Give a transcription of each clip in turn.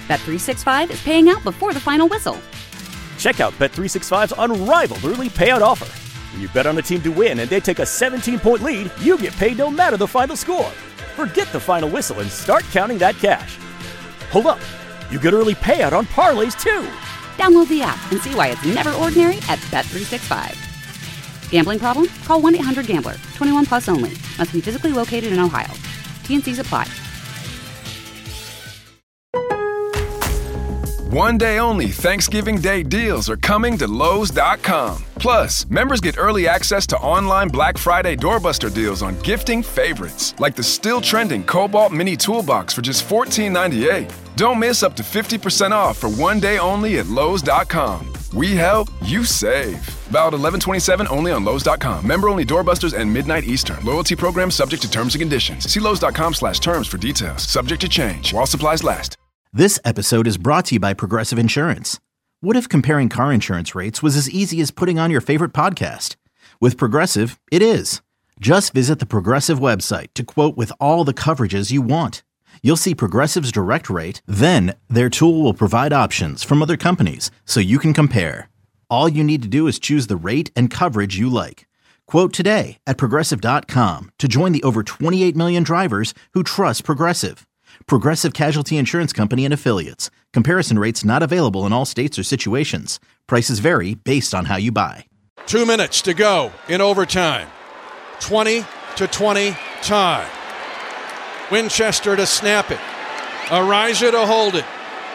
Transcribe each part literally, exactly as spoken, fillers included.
Bet three sixty-five is paying out before the final whistle. Check out Bet three sixty-five's unrivaled early payout offer. When you bet on a team to win and they take a seventeen-point lead, you get paid no matter the final score. Forget the final whistle and start counting that cash. Hold up. You get early payout on parlays, too. Download the app and see why it's never ordinary at Bet three sixty-five. Gambling problem? Call one eight hundred gambler. twenty-one plus only. Must be physically located in Ohio. T N Cs apply. One day only Thanksgiving Day deals are coming to Lowe's dot com. Plus, members get early access to online Black Friday doorbuster deals on gifting favorites, like the still trending Cobalt Mini Toolbox for just fourteen ninety-eight. Don't miss up to fifty percent off for one day only at Lowe's dot com. We help, you save. Valid eleven twenty-seven only on Lowe's dot com. Member only doorbusters and midnight Eastern. Loyalty program subject to terms and conditions. See Lowe's dot com slash terms for details. Subject to change while supplies last. This episode is brought to you by Progressive Insurance. What if comparing car insurance rates was as easy as putting on your favorite podcast? With Progressive, it is. Just visit the Progressive website to quote with all the coverages you want. You'll see Progressive's direct rate, then their tool will provide options from other companies so you can compare. All you need to do is choose the rate and coverage you like. Quote today at Progressive dot com to join the over twenty-eight million drivers who trust Progressive. Progressive Casualty Insurance Company and Affiliates. Comparison rates not available in all states or situations. Prices vary based on how you buy. Two minutes to go in overtime. twenty to twenty tie. Winchester to snap it. Ariza to hold it.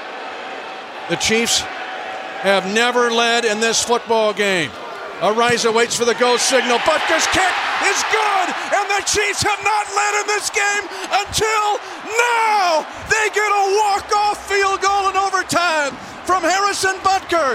The Chiefs have never led in this football game. Ariza waits for the go signal. Butker's kick is good, and the Chiefs have not led in this game until now. They get a walk-off field goal in overtime from Harrison Butker.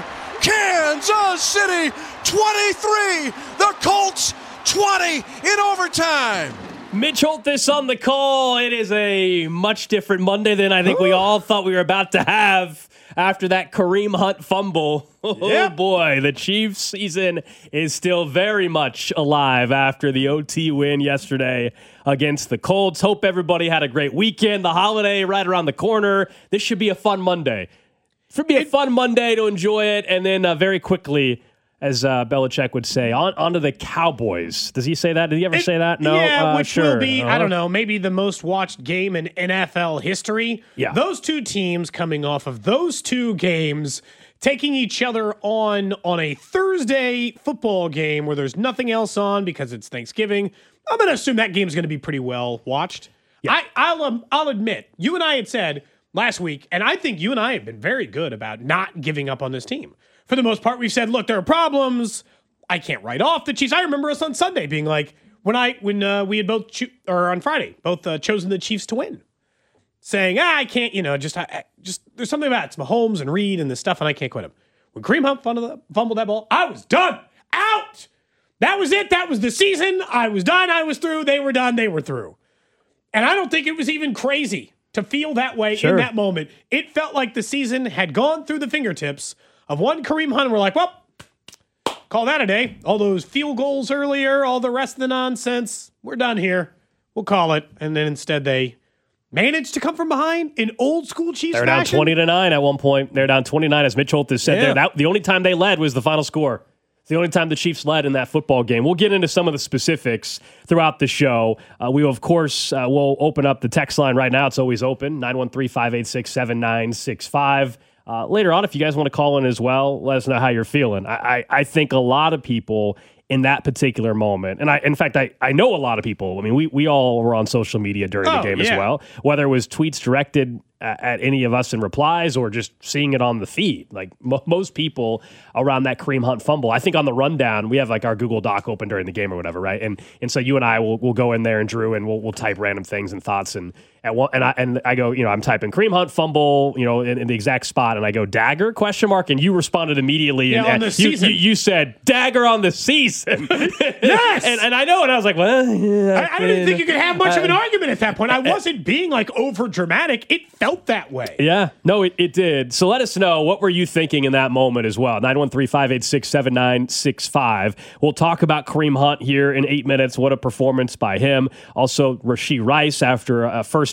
Kansas City twenty-three, the Colts twenty in overtime. Mitch Holthus on the call. It is a much different Monday than I think we all thought we were about to have after that Kareem Hunt fumble. Oh, yep. Boy, the Chiefs season is still very much alive after the O T win yesterday against the Colts. Hope everybody had a great weekend. The holiday right around the corner. This should be a fun Monday. It should be a fun Monday to enjoy it. And then uh, very quickly, as uh, Belichick would say, on onto the Cowboys. Does he say that? Did he ever it, say that? No. Yeah, uh, which sure. will be, uh-huh. I don't know, maybe the most watched game in N F L history. Yeah. Those two teams coming off of those two games, taking each other on on a Thursday football game where there's nothing else on because it's Thanksgiving. I'm going to assume that game's going to be pretty well watched. Yeah. I, I'll um, I'll admit, you and I had said last week, and I think you and I have been very good about not giving up on this team. For the most part, we've said, look, there are problems. I can't write off the Chiefs. I remember us on Sunday being like, when I when uh, we had both, cho- or on Friday, both uh, chosen the Chiefs to win. Saying, ah, I can't, you know, just, I, just there's something about it. It's Mahomes and Reed and this stuff, and I can't quit him. When Kareem Hunt fumbled, fumbled that ball, I was done. Out. That was it. That was the season. I was done. I was through. They were done. They were through. And I don't think it was even crazy to feel that way sure. in that moment. It felt like the season had gone through the fingertips of one Kareem Hunt. We're like, well, call that a day. All those field goals earlier, all the rest of the nonsense, we're done here. We'll call it. And then instead they managed to come from behind in old school Chiefs They're down fashion. twenty to nine at one point. They're down twenty-nine, as Mitch Holthus said yeah. there. That, the only time they led was the final score. It's the only time the Chiefs led in that football game. We'll get into some of the specifics throughout the show. Uh, we will, of course, uh, we'll open up the text line right now. It's always open, nine one three, five eight six, seven nine six five. Uh, later on, if you guys want to call in as well, let us know how you're feeling. I, I, I think a lot of people in that particular moment, and I, in fact, I, I know a lot of people. I mean, we we all were on social media during oh, the game yeah. as well, whether it was tweets directed at, at any of us in replies or just seeing it on the feed. Like m- most people around that Kareem Hunt fumble. I think on the rundown, we have like our Google Doc open during the game or whatever, right? And and so you and I will will go in there and Drew and we'll we'll type random things and thoughts and. At one, and I and I go, you know, I'm typing Kareem Hunt fumble, you know, in, in the exact spot, and I go dagger question mark, and you responded immediately. Yeah, and, on and the you, season. You, you said dagger on the season. Yes, and, and I know, and I was like, well, yeah, I, I didn't think you could have much uh, of an argument at that point. I wasn't being like over dramatic. It felt that way. Yeah, no, it, it did. So let us know, what were you thinking in that moment as well? nine one three, five eight six, seven nine six five. We'll talk about Kareem Hunt here in eight minutes. What a performance by him. Also, Rashee Rice after a first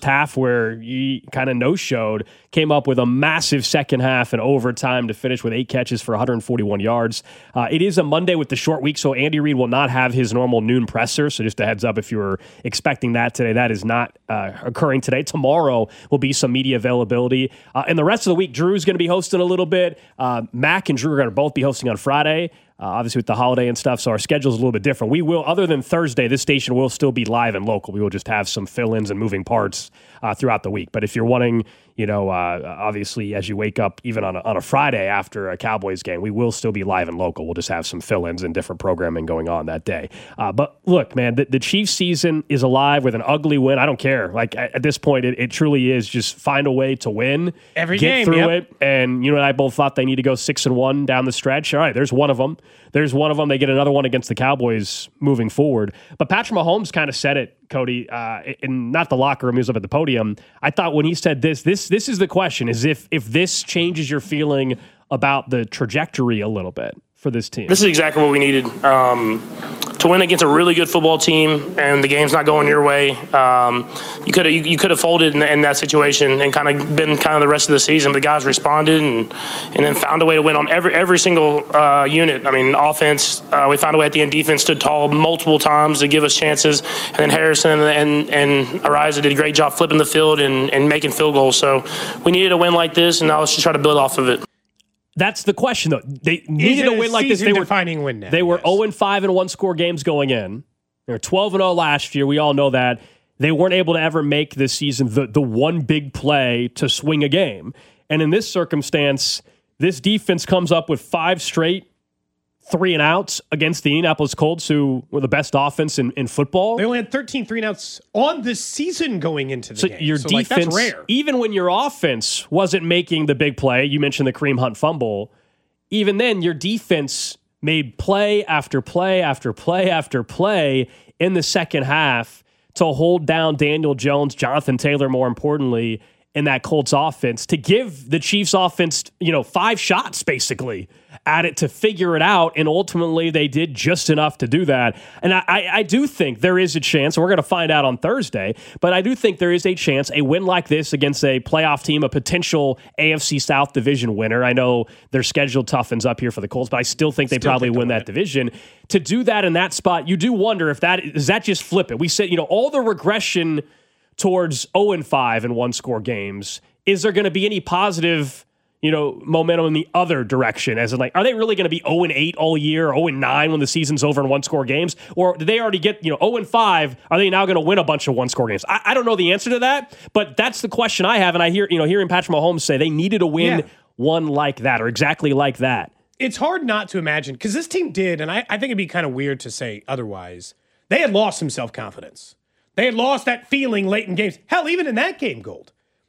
first half where he kind of no-showed, came up with a massive second half and overtime to finish with eight catches for one hundred forty-one yards. Uh, it is a Monday with the short week, so Andy Reid will not have his normal noon presser. So just a heads up if you were expecting that today, that is not uh, occurring today. Tomorrow will be some media availability. Uh, and the rest of the week, Drew's going to be hosting a little bit. Uh, Mac and Drew are going to both be hosting on Friday. Uh, obviously with the holiday and stuff, so our schedule is a little bit different. We will, other than Thursday, this station will still be live and local. We will just have some fill-ins and moving parts uh, throughout the week. But if you're wanting, you know, uh, obviously as you wake up, even on a, on a Friday after a Cowboys game, we will still be live and local. We'll just have some fill-ins and different programming going on that day. Uh, but look, man, the, the Chiefs season is alive with an ugly win. I don't care. Like at, at this point, it, it truly is just find a way to win, every get game, through yep. it. And you and I both thought they need to go six and one down the stretch. All right, there's one of them. There's one of them. They get another one against the Cowboys moving forward. But Patrick Mahomes kind of said it, Cody, uh, in not the locker room, he was up at the podium. I thought when he said this, this this is the question, is if if this changes your feeling about the trajectory a little bit for this team. This is exactly what we needed. Um, to win against a really good football team and the game's not going your way, um, you could have you, you could have folded in, in that situation and kind of been kind of the rest of the season. The guys responded and and then found a way to win on every every single uh, unit. I mean, offense, uh, we found a way at the end. Defense stood tall multiple times to give us chances, and then Harrison and and Ariza did a great job flipping the field and, and making field goals. So we needed a win like this, and now let's just try to build off of it. That's the question, though. They needed a win like this. They were defining win now. They were yes. zero and five in one-score games going in. They were twelve and oh last year. We all know that. They weren't able to ever make this season the, the one big play to swing a game. And in this circumstance, this defense comes up with five straight three and outs against the Indianapolis Colts, who were the best offense in, in football. They only had thirteen three and outs on the season going into the so game. Your so defense, like, that's rare. Even when your offense wasn't making the big play, you mentioned the Kareem Hunt fumble, even then your defense made play after play after play after play in the second half to hold down Daniel Jones, Jonathan Taylor, more importantly, in that Colts offense, to give the Chiefs offense, you know, five shots basically at it to figure it out. And ultimately they did just enough to do that. And I, I, I do think there is a chance, and we're going to find out on Thursday, but I do think there is a chance a win like this against a playoff team, a potential A F C South division winner. I know their schedule toughens up here for the Colts, but I still think they still probably think win that it. division. To do that in that spot, you do wonder if that, does that just flip it? We said, you know, all the regression towards oh and five in one-score games, is there going to be any positive, you know, momentum in the other direction? As in, like, are they really going to be oh and eight all year, or oh and nine when the season's over in one-score games? Or did they already get, you know, oh and five, are they now going to win a bunch of one-score games? I, I don't know the answer to that, but that's the question I have, and I hear, you know, hearing Patrick Mahomes say they needed to win Yeah. one like that, or exactly like that. It's hard not to imagine, because this team did, and I, I think it'd be kind of weird to say otherwise, they had lost some self-confidence. They had lost that feeling late in games. Hell, even in that game, Gold.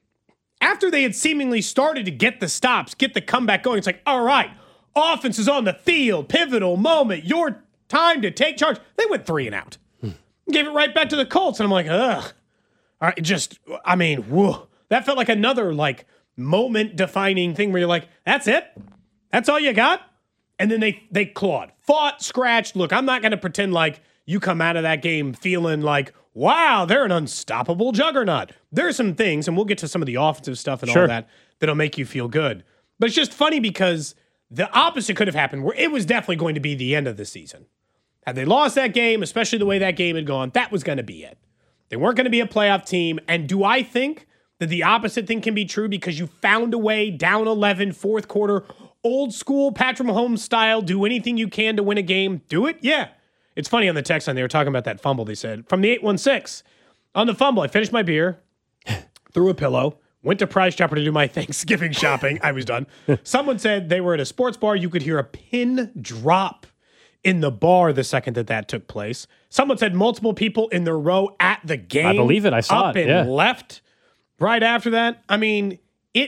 After they had seemingly started to get the stops, get the comeback going, it's like, all right, offense is on the field, pivotal moment, your time to take charge. They went three and out. Hmm. Gave it right back to the Colts, and I'm like, ugh. All right, just, I mean, whoa. That felt like another, like, moment-defining thing where you're like, that's it? That's all you got? And then they they clawed, fought, scratched. Look, I'm not going to pretend like you come out of that game feeling like, wow, they're an unstoppable juggernaut. There are some things, and we'll get to some of the offensive stuff and Sure. all that, that'll make you feel good. But it's just funny because the opposite could have happened, where it was definitely going to be the end of the season. Had they lost that game, especially the way that game had gone, that was going to be it. They weren't going to be a playoff team. And do I think that the opposite thing can be true because you found a way, down eleven, fourth quarter, old school Patrick Mahomes style, do anything you can to win a game? Do it? Yeah. It's funny on the text line, they were talking about that fumble, they said. From the eight one six, on the fumble, I finished my beer, threw a pillow, went to Price Chopper to do my Thanksgiving shopping. I was done. Someone said they were at a sports bar. You could hear a pin drop in the bar the second that that took place. Someone said multiple people in their row at the game. I believe it. I saw up it. and Yeah. left right after that. I mean, it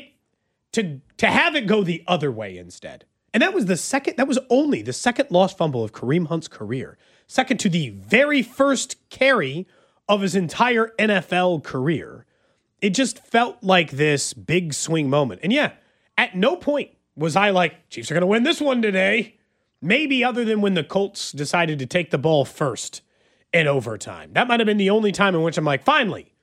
to to have it go the other way instead. And that was the second, that was only the second lost fumble of Kareem Hunt's career. Second to the very first carry of his entire N F L career. It just felt like this big swing moment. And yeah, at no point was I like, Chiefs are going to win this one today. Maybe other than when the Colts decided to take the ball first in overtime. That might have been the only time in which I'm like, finally,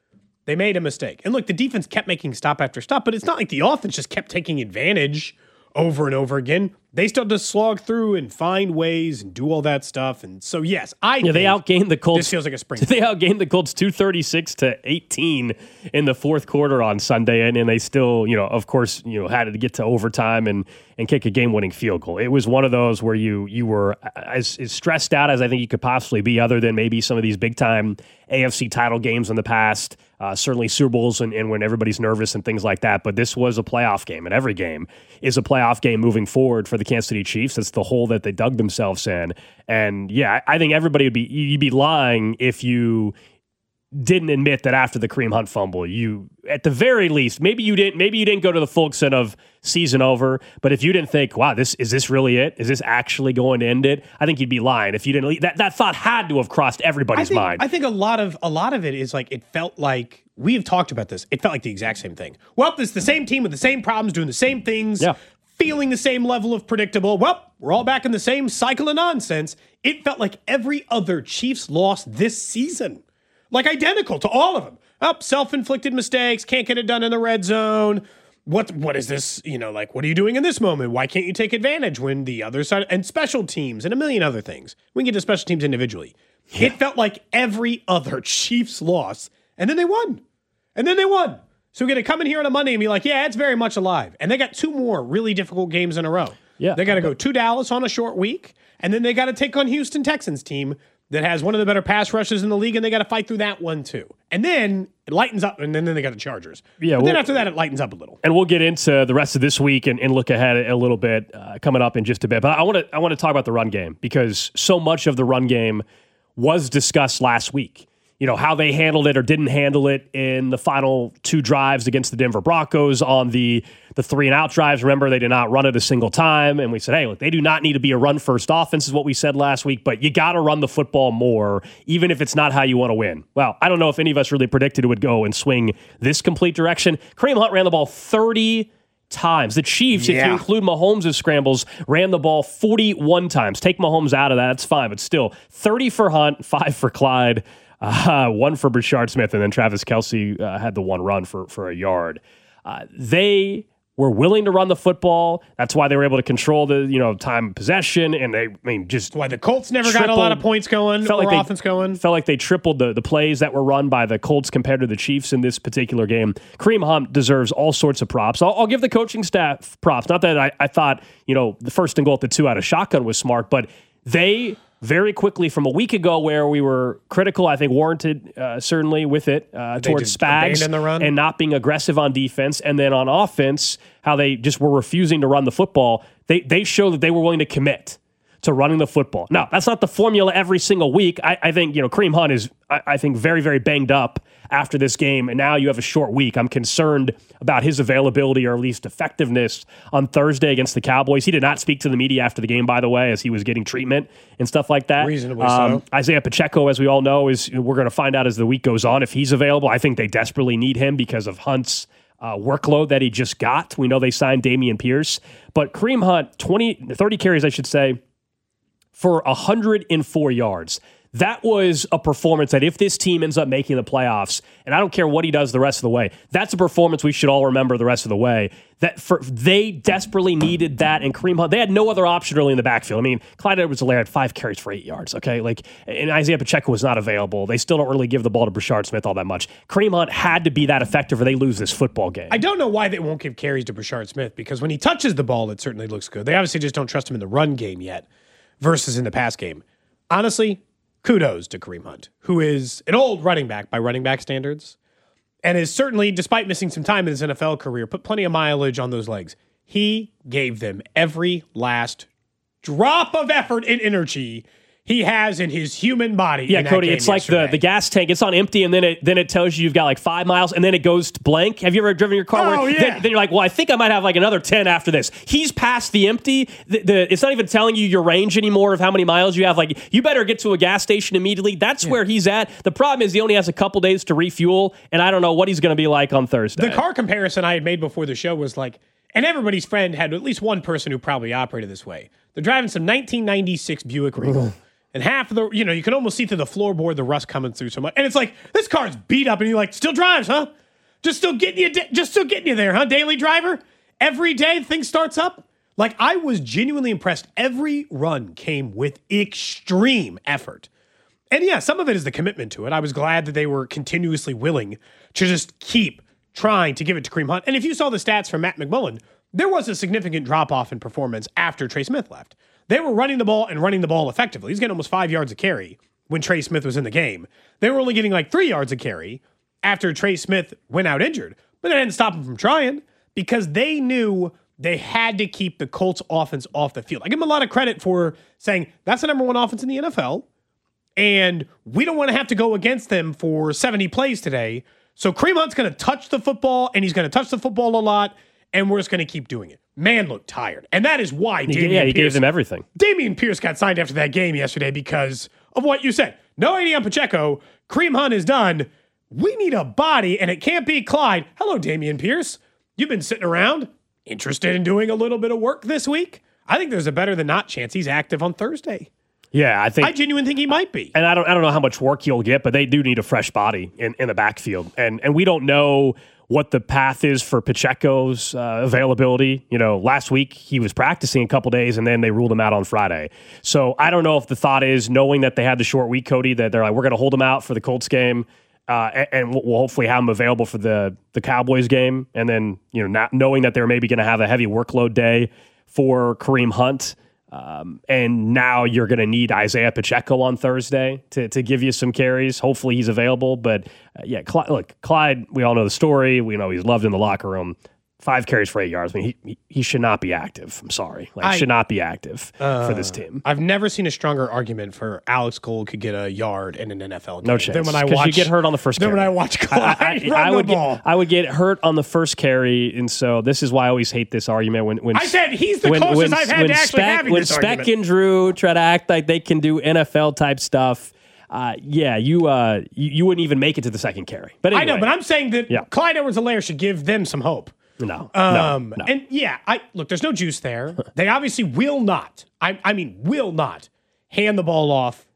They made a mistake. And look, the defense kept making stop after stop, but it's not like the offense just kept taking advantage over and over again. They still just slog through and find ways and do all that stuff. And so, yes, I yeah, they outgained the Colts. This feels like a spring. They outgained the Colts two thirty-six to eighteen in the fourth quarter on Sunday, and, and they still, you know, of course, you know, had to get to overtime and and kick a game-winning field goal. It was one of those where you you were as, as stressed out as I think you could possibly be, other than maybe some of these big-time A F C title games in the past, uh, certainly Super Bowls and, and when everybody's nervous and things like that. But this was a playoff game, and every game is a playoff game moving forward for the Kansas City Chiefs. That's the hole that they dug themselves in. And, yeah, I think everybody would be – you'd be lying if you – didn't admit that after the Kareem Hunt fumble, you, at the very least, maybe you didn't, maybe you didn't go to the full extent of season over, but if you didn't think, wow, this, is this really it? Is this actually going to end it? I think you'd be lying if you didn't, that, that thought had to have crossed everybody's I think, mind. I think a lot of, a lot of it is like, it felt like, we've talked about this, it felt like the exact same thing. Well, it's the same team with the same problems, doing the same things, yeah. feeling the same level of predictable. Well, we're all back in the same cycle of nonsense. It felt like every other Chiefs loss this season. Like identical to all of them. Up, oh, self-inflicted mistakes, can't get it done in the red zone. What what is this? You know, like, what are you doing in this moment? Why can't you take advantage when the other side, and special teams and a million other things. We can get to special teams individually. Yeah. It felt like every other Chiefs loss, and then they won. And then they won. So we're going to come in here on a Monday and be like, yeah, it's very much alive. And they got two more really difficult games in a row. Yeah. They got to go to Dallas on a short week, and then they got to take on Houston Texans team that has one of the better pass rushes in the league, and they got to fight through that one too. And then it lightens up, and then, then they got the Chargers. Yeah, but we'll, then after that, it lightens up a little. And we'll get into the rest of this week and, and look ahead a little bit uh, coming up in just a bit. But I want to I want to talk about the run game, because so much of the run game was discussed last week. You know, how they handled it or didn't handle it in the final two drives against the Denver Broncos on the, the three and out drives. Remember, they did not run it a single time. And we said, hey, look, they do not need to be a run-first offense is what we said last week, but you got to run the football more, even if it's not how you want to win. Well, I don't know if any of us really predicted it would go and swing this complete direction. Kareem Hunt ran the ball thirty times. The Chiefs, yeah. if you include Mahomes' scrambles, ran the ball forty-one times. Take Mahomes out of that, it's fine, but still, thirty for Hunt, five for Clyde. Uh, one for Brashard Smith, and then Travis Kelce uh, had the one run for, for a yard. Uh, they were willing to run the football. That's why they were able to control the you know time of possession, and they I mean just That's why the Colts never tripled, got a lot of points going or like they, offense going. Felt like they tripled the, the plays that were run by the Colts compared to the Chiefs in this particular game. Kareem Hunt deserves all sorts of props. I'll, I'll give the coaching staff props. Not that I, I thought you know the first and goal at the two out of shotgun was smart, but they very quickly from a week ago where we were critical, I think warranted uh, certainly with it uh, towards Spags and not being aggressive on defense. And then on offense, how they just were refusing to run the football. They they showed that they were willing to commit to running the football. Now, that's not the formula every single week. I, I think, you know, Kareem Hunt is, I, I think, very, very banged up after this game, and now you have a short week. I'm concerned about his availability or at least effectiveness on Thursday against the Cowboys. He did not speak to the media after the game, by the way, as he was getting treatment and stuff like that. Reasonably um, so. Isaiah Pacheco, as we all know, is we're going to find out as the week goes on if he's available. I think they desperately need him because of Hunt's Uh, workload that he just got. We know they signed Dameon Pierce, but Kareem Hunt, twenty, thirty carries, I should say, for one hundred four yards. That was a performance that if this team ends up making the playoffs, and I don't care what he does the rest of the way, that's a performance we should all remember the rest of the way. That for they desperately needed that, and Kareem Hunt, they had no other option really in the backfield. I mean, Clyde Edwards-Helaire had five carries for eight yards, okay? Like, and Isaiah Pacheco was not available. They still don't really give the ball to Brashard Smith all that much. Kareem Hunt had to be that effective or they lose this football game. I don't know why they won't give carries to Brashard Smith, because when he touches the ball, it certainly looks good. They obviously just don't trust him in the run game yet versus in the pass game. Honestly, kudos to Kareem Hunt, who is an old running back by running back standards, and is certainly, despite missing some time in his N F L career, put plenty of mileage on those legs. He gave them every last drop of effort and energy he has in his human body. Yeah, Cody, it's like the, the gas tank. It's on empty, and then it then it tells you you've got like five miles, and then it goes to blank. Have you ever driven your car? Oh, where, yeah. Then, then you're like, well, I think I might have like another ten after this. He's past the empty. The, the, it's not even telling you your range anymore of how many miles you have. Like, you better get to a gas station immediately. That's yeah. where he's at. The problem is he only has a couple days to refuel, and I don't know what he's going to be like on Thursday. The car comparison I had made before the show was like, and everybody's friend had at least one person who probably operated this way. They're driving some nineteen ninety-six Buick Regal. And half of the, you know, you can almost see through the floorboard the rust coming through so much. And it's like, this car's beat up and you're like, still drives, huh? Just still getting you, just still getting you there, huh? Daily driver? Every day thing starts up. Like, I was genuinely impressed. Every run came with extreme effort. And yeah, some of it is the commitment to it. I was glad that they were continuously willing to just keep trying to give it to Kareem Hunt. And if you saw the stats from Matt McMullen, there was a significant drop-off in performance after Trey Smith left. They were running the ball and running the ball effectively. He's getting almost five yards a carry when Trey Smith was in the game. They were only getting like three yards a carry after Trey Smith went out injured. But that didn't stop him from trying because they knew they had to keep the Colts offense off the field. I give them a lot of credit for saying that's the number one offense in the N F L, and we don't want to have to go against them for seventy plays today. So Kareem Hunt's going to touch the football, and he's going to touch the football a lot, and we're just going to keep doing it. Man looked tired. And that is why Dameon Yeah, he Pierce, gave them everything. Dameon Pierce got signed after that game yesterday because of what you said. No idea on Pacheco. Kareem Hunt is done. We need a body, and it can't be Clyde. Hello, Dameon Pierce. You've been sitting around, interested in doing a little bit of work this week? I think there's a better than not chance he's active on Thursday. Yeah, I think I genuinely think he might be. And I don't I don't know how much work he'll get, but they do need a fresh body in, in the backfield. And and we don't know what the path is for Pacheco's uh, availability. You know, last week he was practicing a couple days and then they ruled him out on Friday. So I don't know if the thought is, knowing that they had the short week, Cody, that they're like, we're going to hold him out for the Colts game. Uh, and, and we'll hopefully have him available for the the Cowboys game. And then, you know, not knowing that they're maybe going to have a heavy workload day for Kareem Hunt. Um, and now you're going to need Isaiah Pacheco on Thursday to, to give you some carries. Hopefully he's available. But uh, yeah, Clyde, look, Clyde, we all know the story. We know he's loved in the locker room. Five carries for eight yards. I mean, he he should not be active. I'm sorry. Like, I, should not be active uh, for this team. I've never seen a stronger argument for Alex Gold could get a yard in an N F L game. No chance. Then when I Because watch, you get hurt on the first then carry. when I watch Clyde I, I, run I would the ball. Get, I would get hurt on the first carry. And so this is why I always hate this argument. When, when I said he's the when, closest when, I've had when to actually Speck, having When this Speck argument. and Drew try to act like they can do N F L type stuff, uh, yeah, you, uh, you you wouldn't even make it to the second carry. But anyway, I know, but I'm saying that yeah. Clyde Edwards-Helaire should give them some hope. No, um, no, no. And yeah, I look, there's no juice there. They obviously will not, I, I mean, will not hand the ball off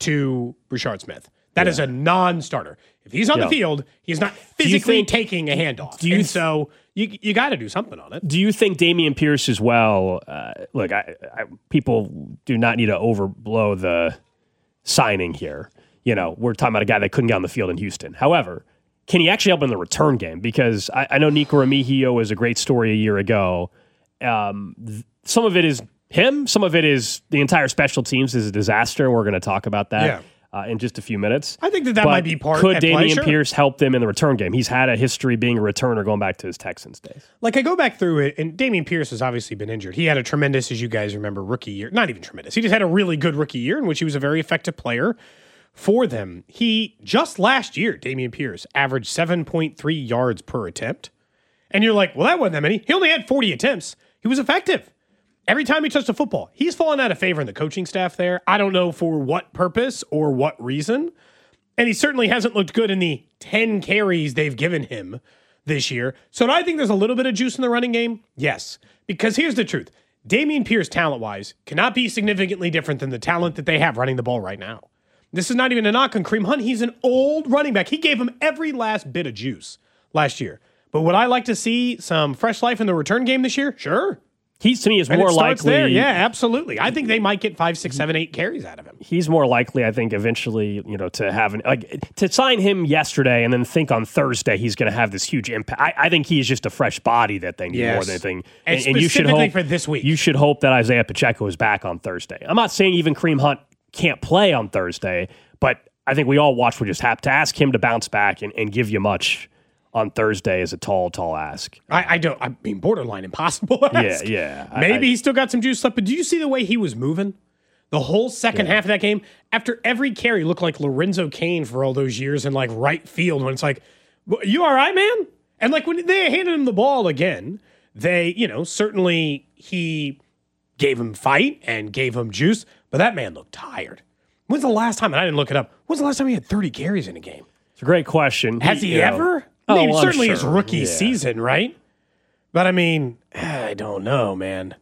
to Richard Smith. That Yeah. is a non-starter. If he's on Yeah. the field, he's not you physically think- taking a handoff. do you and th- so you you got to do something on it. Do you think Dameon Pierce as well? Uh, look, I, I, people do not need to overblow the signing here. You know, we're talking about a guy that couldn't get on the field in Houston. However, can he actually help in the return game? Because I, I know Nico Remigio was a great story a year ago. Um, th- some of it is him. Some of it is the entire special teams is a disaster, and we're going to talk about that Yeah. uh, in just a few minutes. I think that that But might be part Could at play, Dameon sure. Pierce help them in the return game? He's had a history being a returner going back to his Texans days. Like, I go back through it, and Dameon Pierce has obviously been injured. He had a tremendous, as you guys remember, rookie year. Not even tremendous. He just had a really good rookie year in which he was a very effective player for them. He, just last year, Dameon Pierce averaged seven point three yards per attempt. And you're like, well, that wasn't that many. He only had forty attempts. He was effective. Every time he touched a football, he's fallen out of favor in the coaching staff there. I don't know for what purpose or what reason. And he certainly hasn't looked good in the ten carries they've given him this year. So do I think there's a little bit of juice in the running game? Yes. Because here's the truth. Dameon Pierce, talent-wise, cannot be significantly different than the talent that they have running the ball right now. This is not even a knock on Kareem Hunt. He's an old running back. He gave him every last bit of juice last year. But would I like to see some fresh life in the return game this year? Sure. He's, to me, is And more it starts likely. there. Yeah, absolutely. I think they might get five, six, seven, eight carries out of him. He's more likely, I think, eventually, you know, to have an like to sign him yesterday and then think on Thursday he's going to have this huge impact. I, I think he's just a fresh body that they need Yes. more than anything. And you should specifically hope for this week. You should hope that Isaiah Pacheco is back on Thursday. I'm not saying even Kareem Hunt can't play on Thursday, but I think we all watch. We just have to ask him to bounce back and, and give you much on Thursday is a tall, tall ask. I, I don't. I mean, borderline impossible. Ask. Yeah, yeah. I- Maybe I- he's still got some juice left. But do you see the way he was moving? The whole second half of that game, after every carry, looked like Lorenzo Cain for all those years in like right field. When it's like, "You all right, man?" And like when they handed him the ball again, they, you know, certainly he gave him fight and gave him juice. But that man looked tired. When's the last time? And I didn't look it up. When's the last time he had thirty carries in a game? It's a great question. Has he you know- ever? Oh, I mean, well, I'm certainly his sure. rookie Yeah. season, right? But I mean, I don't know, man.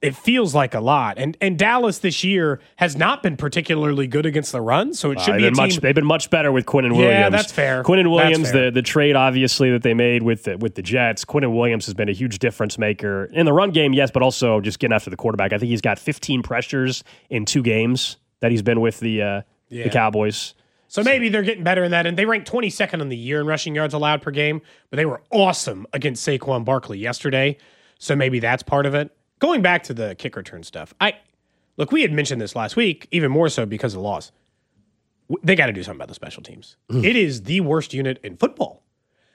it feels like a lot. And and Dallas this year has not been particularly good against the run, so it should uh, be a team. Much, they've been much better with Quinnen Williams. Yeah, that's fair. Quinnen Williams, fair. the the trade obviously that they made with the, with the Jets. Quinnen Williams has been a huge difference maker in the run game, yes, but also just getting after the quarterback. I think he's got fifteen pressures in two games that he's been with the uh, yeah. the Cowboys. So maybe they're getting better in that. And they ranked twenty-second on the year in rushing yards allowed per game, but they were awesome against Saquon Barkley yesterday. So maybe that's part of it. Going back to the kick return stuff, I look, we had mentioned this last week, even more so because of the loss. They got to do something about the special teams. Mm. It is the worst unit in football.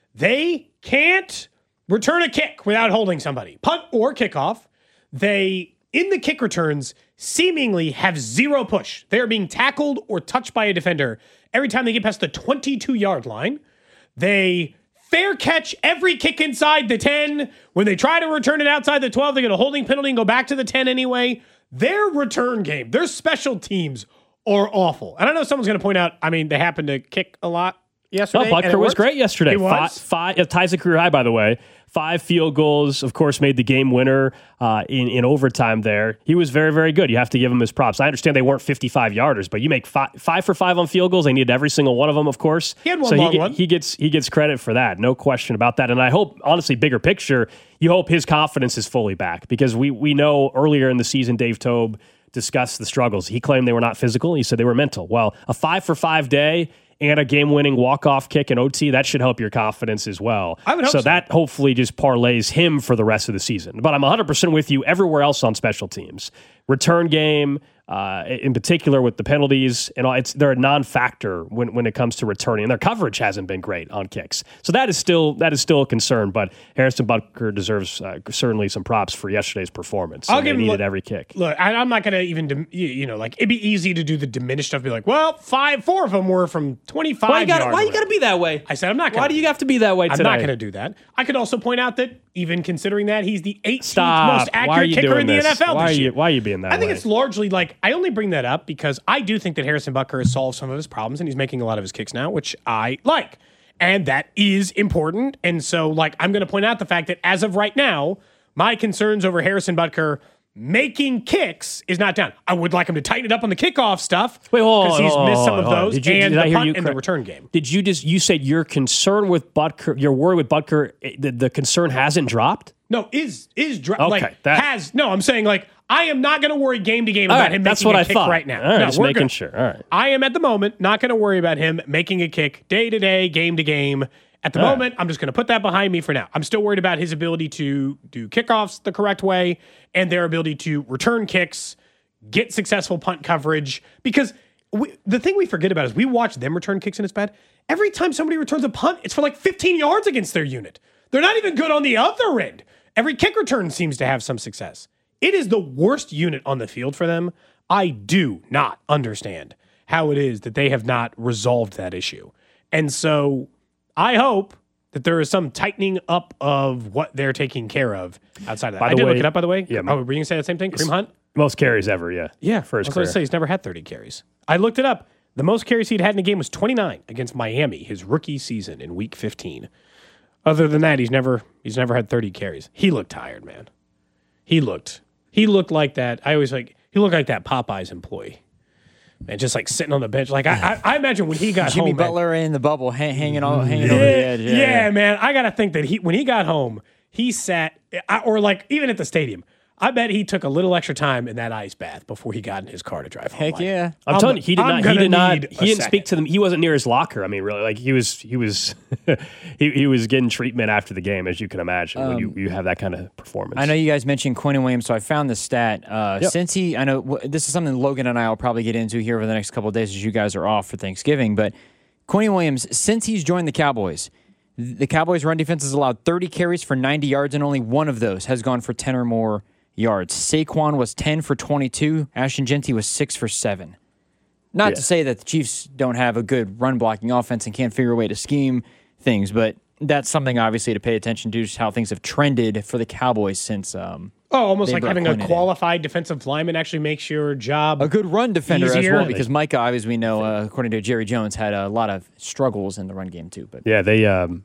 They can't return a kick without holding somebody, punt or kickoff. They, in the kick returns, seemingly have zero push. They are being tackled or touched by a defender every time they get past the twenty-two-yard line. They fair catch every kick inside the ten. When they try to return it outside the twelve, they get a holding penalty and go back to the ten anyway. Their return game, their special teams are awful. And I know someone's going to point out, I mean, they happen to kick a lot yesterday. Oh, Butker was great yesterday. He was? Five, five, ties a career high, by the way. Five field goals, of course, made the game winner uh, in, in overtime there. He was very, very good. You have to give him his props. I understand they weren't fifty-five-yarders, but you make five, five for five on field goals. They needed every single one of them, of course. He had one so long he, one. he gets he gets credit for that. No question about that. And I hope, honestly, bigger picture, you hope his confidence is fully back because we we know earlier in the season, Dave Tobe discussed the struggles. He claimed they were not physical. He said they were mental. Well, a five for five day and a game-winning walk-off kick in O T, that should help your confidence as well. I would hope so. so. That hopefully just parlays him for the rest of the season. But I'm one hundred percent with you everywhere else on special teams. Return game, uh, in particular with the penalties, and all, it's they're a non-factor when, when it comes to returning. And their coverage hasn't been great on kicks. So that is still that is still a concern. But Harrison Butker deserves uh, certainly some props for yesterday's performance. I'll and give they him needed look, every kick. Look, I, I'm not going to even, dim, you, you know, like it'd be easy to do the diminished stuff. Be like, well, five, four of them were from twenty-five. Why you got yards Why you away. got to be that way? I said I'm not. Gonna Why do you have to be that way today? I'm not going to do that. I could also point out that even considering that he's the eighteenth Stop. most Why are accurate you kicker doing in the this? N F L Why this are you year. Why are you being that way? I think it's largely like I only bring that up because I do think that Harrison Butker has solved some of his problems and he's making a lot of his kicks now, which I like. And that is important. And so, like, I'm going to point out the fact that as of right now, my concerns over Harrison Butker making kicks is not down. I would like him to tighten it up on the kickoff stuff. Wait, hold on, because he's hold on, missed some of hold on. those Did you- and did I the hear punt you and the correct? return game. Did you just you said you're concerned with Butker? You're worried with Butker. The, the concern hasn't dropped. No, is is dra- Okay, like that- has no. I'm saying like I am not going to worry game to game All about right, him that's making what a I kick thought. right now. All right, no, just we're making good. sure. All right. I am at the moment not going to worry about him making a kick day to day, game to game. At the All moment, I'm just going to put that behind me for now. I'm still worried about his ability to do kickoffs the correct way and their ability to return kicks, get successful punt coverage. Because we, the thing we forget about is we watch them return kicks and it's bad. Every time somebody returns a punt, it's for like fifteen yards against their unit. They're not even good on the other end. Every kick return seems to have some success. It is the worst unit on the field for them. I do not understand how it is that they have not resolved that issue. And so I hope that there is some tightening up of what they're taking care of outside of that. By I the did way- look it up, by the way. Yeah, oh, were you going to say the same thing? Kareem Hunt? Most carries ever, yeah. Yeah. for his I was career. going to say he's never had thirty carries. I looked it up. The most carries he'd had in a game was twenty-nine against Miami, his rookie season in week fifteen. Other than that, he's never he's never had thirty carries. He looked tired, man. He looked he looked like that. I always like he looked like that Popeyes employee. And just like sitting on the bench. Like I I, I imagine when he got Jimmy home. man- Butler in the bubble, hang, hanging all, hanging yeah, over the edge. yeah, Yeah, yeah. man. I gotta think that he when he got home, he sat I- or like even at the stadium. I bet he took a little extra time in that ice bath before he got in his car to drive home. Heck Like, yeah. I'm, I'm- telling you, he did I'm not. He gonna did not. need He a didn't speak to second. them. He wasn't near his locker. I mean, really, like he was. He was. he, he was getting treatment after the game, as you can imagine, when you, you have that kind of performance. I know you guys mentioned Quinnen Williams, so I found the stat. Uh, Yep. Since he, I know w- this is something Logan and I will probably get into here over the next couple of days as you guys are off for Thanksgiving. But Quinnen Williams, since he's joined the Cowboys, th- the Cowboys' run defense has allowed thirty carries for ninety yards, and only one of those has gone for ten or more yards. Saquon was ten for twenty-two. Ashton Genty was six for seven. Not Yeah. to say that the Chiefs don't have a good run blocking offense and can't figure a way to scheme things, but that's something obviously to pay attention to, just how things have trended for the Cowboys since um, Oh, almost They like brought having Quinnen a in. qualified defensive lineman actually makes your job a good run defender easier. as well, because Micah, as we know, uh, according to Jerry Jones, had a lot of struggles in the run game too. But Yeah, they um,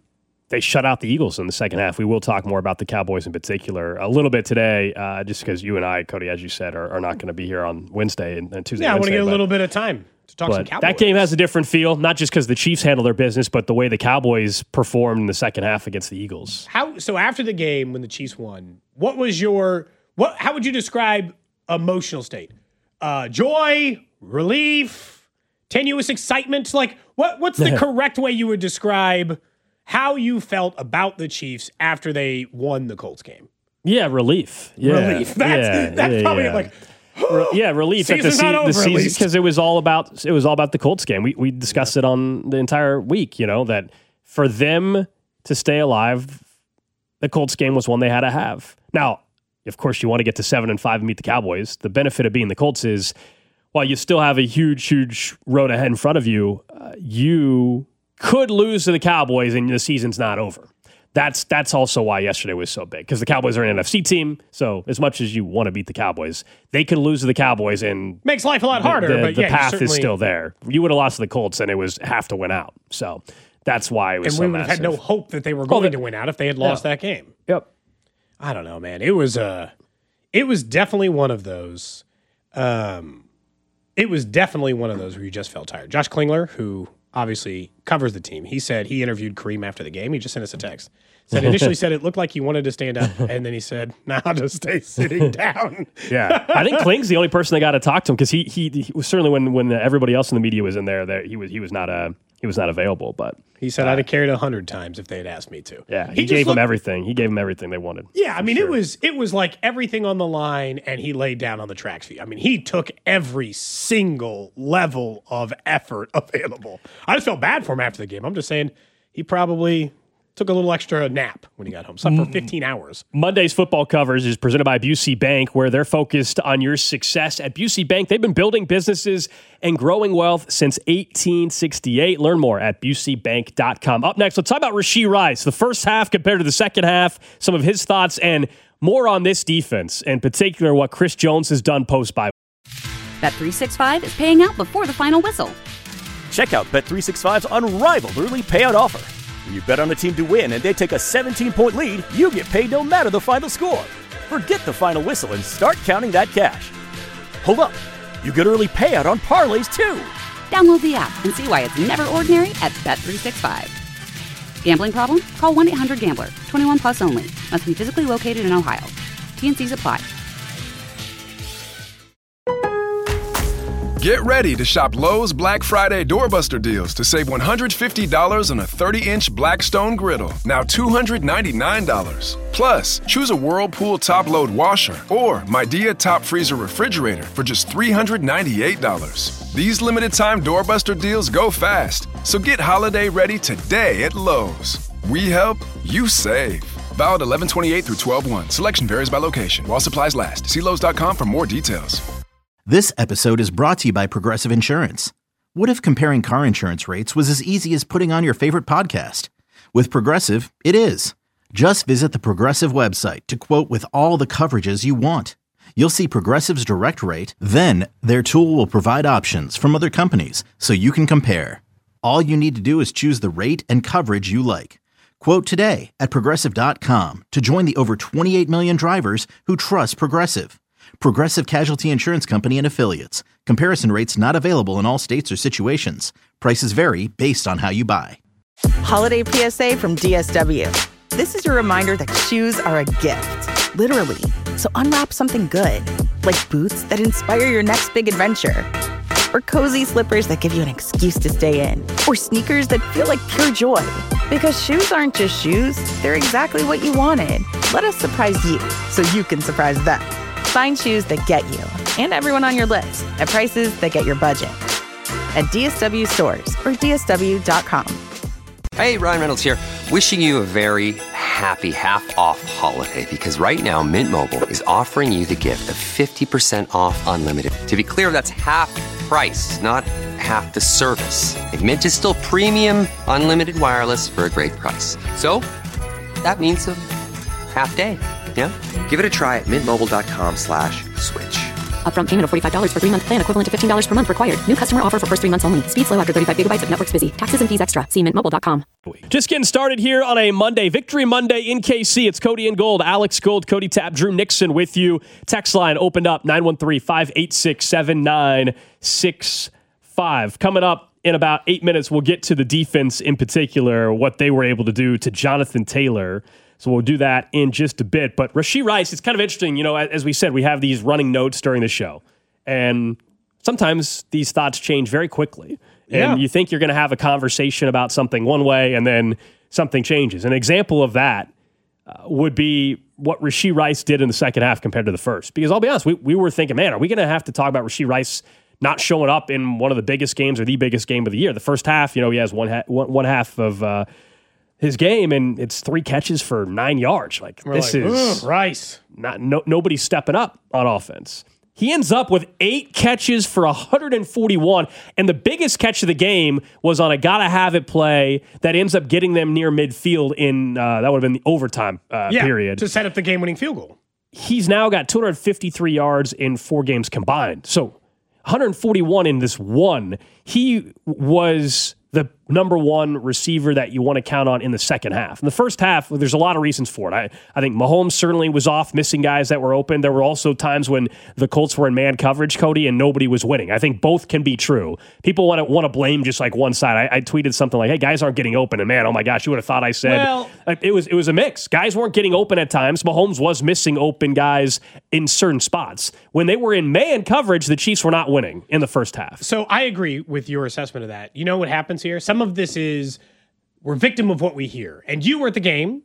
they shut out the Eagles in the second half. We will talk more about the Cowboys in particular a little bit today, uh, just because you and I, Cody, as you said, are, are not going to be here on Wednesday and, and Tuesday. Yeah, I want to Wednesday, get a but, little bit of time to talk some Cowboys. That game has a different feel, not just because the Chiefs handle their business, but the way the Cowboys performed in the second half against the Eagles. How so? After the game, when the Chiefs won, what was your what? How would you describe emotional state? Uh, joy, relief, tenuous excitement. Like what? What's the correct way you would describe how you felt about the Chiefs after they won the Colts game? Yeah, relief. Yeah. Relief. That's yeah, that's yeah, probably yeah. like. Re- yeah, relief at the, Season's se- not over, the at season least. because it was all about it was all about the Colts game. We we discussed it on the entire week. You know that for them to stay alive, the Colts game was one they had to have. Now, of course, you want to get to seven and five and meet the Cowboys. The benefit of being the Colts is, while you still have a huge, huge road ahead in front of you, uh, you could lose to the Cowboys and the season's not over. That's that's also why yesterday was so big, because the Cowboys are an N F C team. So as much as you want to beat the Cowboys, they could lose to the Cowboys and makes life a lot harder. The, the, but the yeah, you path certainly- is still there. You would have lost to the Colts, and it was have to win out. So that's why it was and so we would have massive. had no hope that they were going Well, to win out if they had lost yeah. that game. Yep. I don't know, man. It was uh it was definitely one of those. Um, it was definitely one of those where you just felt tired. Josh Klingler, who obviously covers the team, he said he interviewed Kareem after the game. He just sent us a text. Said initially said it looked like he wanted to stand up, and then he said, "Now nah, just stay sitting down." Yeah, I think Kling's the only person that got to talk to him, because he, he he was certainly when when everybody else in the media was in there, there he was he was not uh he was not available. But he said, uh, "I'd have carried a hundred times if they had asked me to." Yeah, he, he he just gave looked, them everything. He gave them everything they wanted. Yeah, I mean, sure. it was it was like everything on the line, and he laid down on the track feet. I mean, he took every single level of effort available. I just felt bad for him after the game. I'm just saying he probably took a little extra nap when he got home. Slept for fifteen hours. Monday's football coverage is presented by Busey Bank, where they're focused on your success. At Busey Bank, they've been building businesses and growing wealth since eighteen sixty-eight. Learn more at busey bank dot com. Up next, let's talk about Rashee Rice. The first half compared to the second half, some of his thoughts, and more on this defense, in particular what Chris Jones has done post-bye. Bet three sixty-five is paying out before the final whistle. Check out Bet three sixty-five's unrivaled early payout offer. When you bet on a team to win and they take a seventeen-point lead, you get paid no matter the final score. Forget the final whistle and start counting that cash. Hold up. You get early payout on parlays, too. Download the app and see why it's never ordinary at Bet three sixty-five. Gambling problem? Call one eight hundred gambler. twenty-one plus only. Must be physically located in Ohio. T N Cs apply. Get ready to shop Lowe's Black Friday doorbuster deals to save one hundred fifty dollars on a thirty-inch Blackstone griddle, now two hundred ninety-nine dollars. Plus, choose a Whirlpool top-load washer or Midea top freezer refrigerator for just three hundred ninety-eight dollars. These limited-time doorbuster deals go fast, so get holiday ready today at Lowe's. We help, you save. Valid eleven twenty-eight through twelve one. Selection varies by location. While supplies last. See Lowe's dot com for more details. This episode is brought to you by Progressive Insurance. What if comparing car insurance rates was as easy as putting on your favorite podcast? With Progressive, it is. Just visit the Progressive website to quote with all the coverages you want. You'll see Progressive's direct rate, then their tool will provide options from other companies so you can compare. All you need to do is choose the rate and coverage you like. Quote today at progressive dot com to join the over twenty-eight million drivers who trust Progressive. Progressive Casualty Insurance Company and Affiliates. Comparison rates not available in all states or situations. Prices vary based on how you buy. Holiday P S A from D S W. This is your reminder that shoes are a gift, literally. So unwrap something good, like boots that inspire your next big adventure, or cozy slippers that give you an excuse to stay in, or sneakers that feel like pure joy. Because shoes aren't just shoes, they're exactly what you wanted. Let us surprise you so you can surprise them. Find shoes that get you and everyone on your list at prices that get your budget. At D S W stores or D S W dot com. Hey, Ryan Reynolds here. Wishing you a very happy half-off holiday, because right now Mint Mobile is offering you the gift of fifty percent off unlimited. To be clear, that's half price, not half the service. And Mint is still premium unlimited wireless for a great price. So that means a half day. Yeah? Give it a try at mintmobile.com slash switch. Upfront payment of forty-five dollars for three-month plan equivalent to fifteen dollars per month required. New customer offer for first three months only. Speed slow after thirty-five gigabytes if network's busy. Taxes and fees extra. See mint mobile dot com. Just getting started here on a Monday. Victory Monday in K C. It's Cody and Gold. Alex Gold, Cody Tapp, Drew Nixon with you. Text line opened up nine one three, five eight six, seven nine six five. Coming up in about eight minutes, we'll get to the defense in particular, what they were able to do to Jonathan Taylor. So we'll do that in just a bit. But Rashee Rice, it's kind of interesting. You know, as we said, we have these running notes during the show. And sometimes these thoughts change very quickly. And yeah. you think you're going to have a conversation about something one way, and then something changes. An example of that uh, would be what Rashee Rice did in the second half compared to the first. Because I'll be honest, we, we were thinking, man, are we going to have to talk about Rashee Rice not showing up in one of the biggest games or the biggest game of the year? The first half, you know, he has one, ha- one, one half of uh, his game, and it's three catches for nine yards. Like, We're this like, is Rice. Not no, nobody's stepping up on offense. He ends up with eight catches for one hundred forty-one, and the biggest catch of the game was on a gotta-have-it play that ends up getting them near midfield in, uh, that would have been the overtime uh, yeah, period. to set up the game-winning field goal. He's now got two hundred fifty-three yards in four games combined. So one hundred forty-one in this one. He was the number one receiver that you want to count on in the second half. In the first half, there's a lot of reasons for it. I, I think Mahomes certainly was off, missing guys that were open. There were also times when the Colts were in man coverage, Cody, and nobody was winning. I think both can be true. People want to want to blame just like one side. I, I tweeted something like, hey, guys aren't getting open. And man, oh my gosh, you would have thought I said. Well, it was it was a mix. Guys weren't getting open at times. Mahomes was missing open guys in certain spots. When they were in man coverage, the Chiefs were not winning in the first half. So I agree with your assessment of that. You know what happens here? Some of this is we're victim of what we hear. And you were at the game,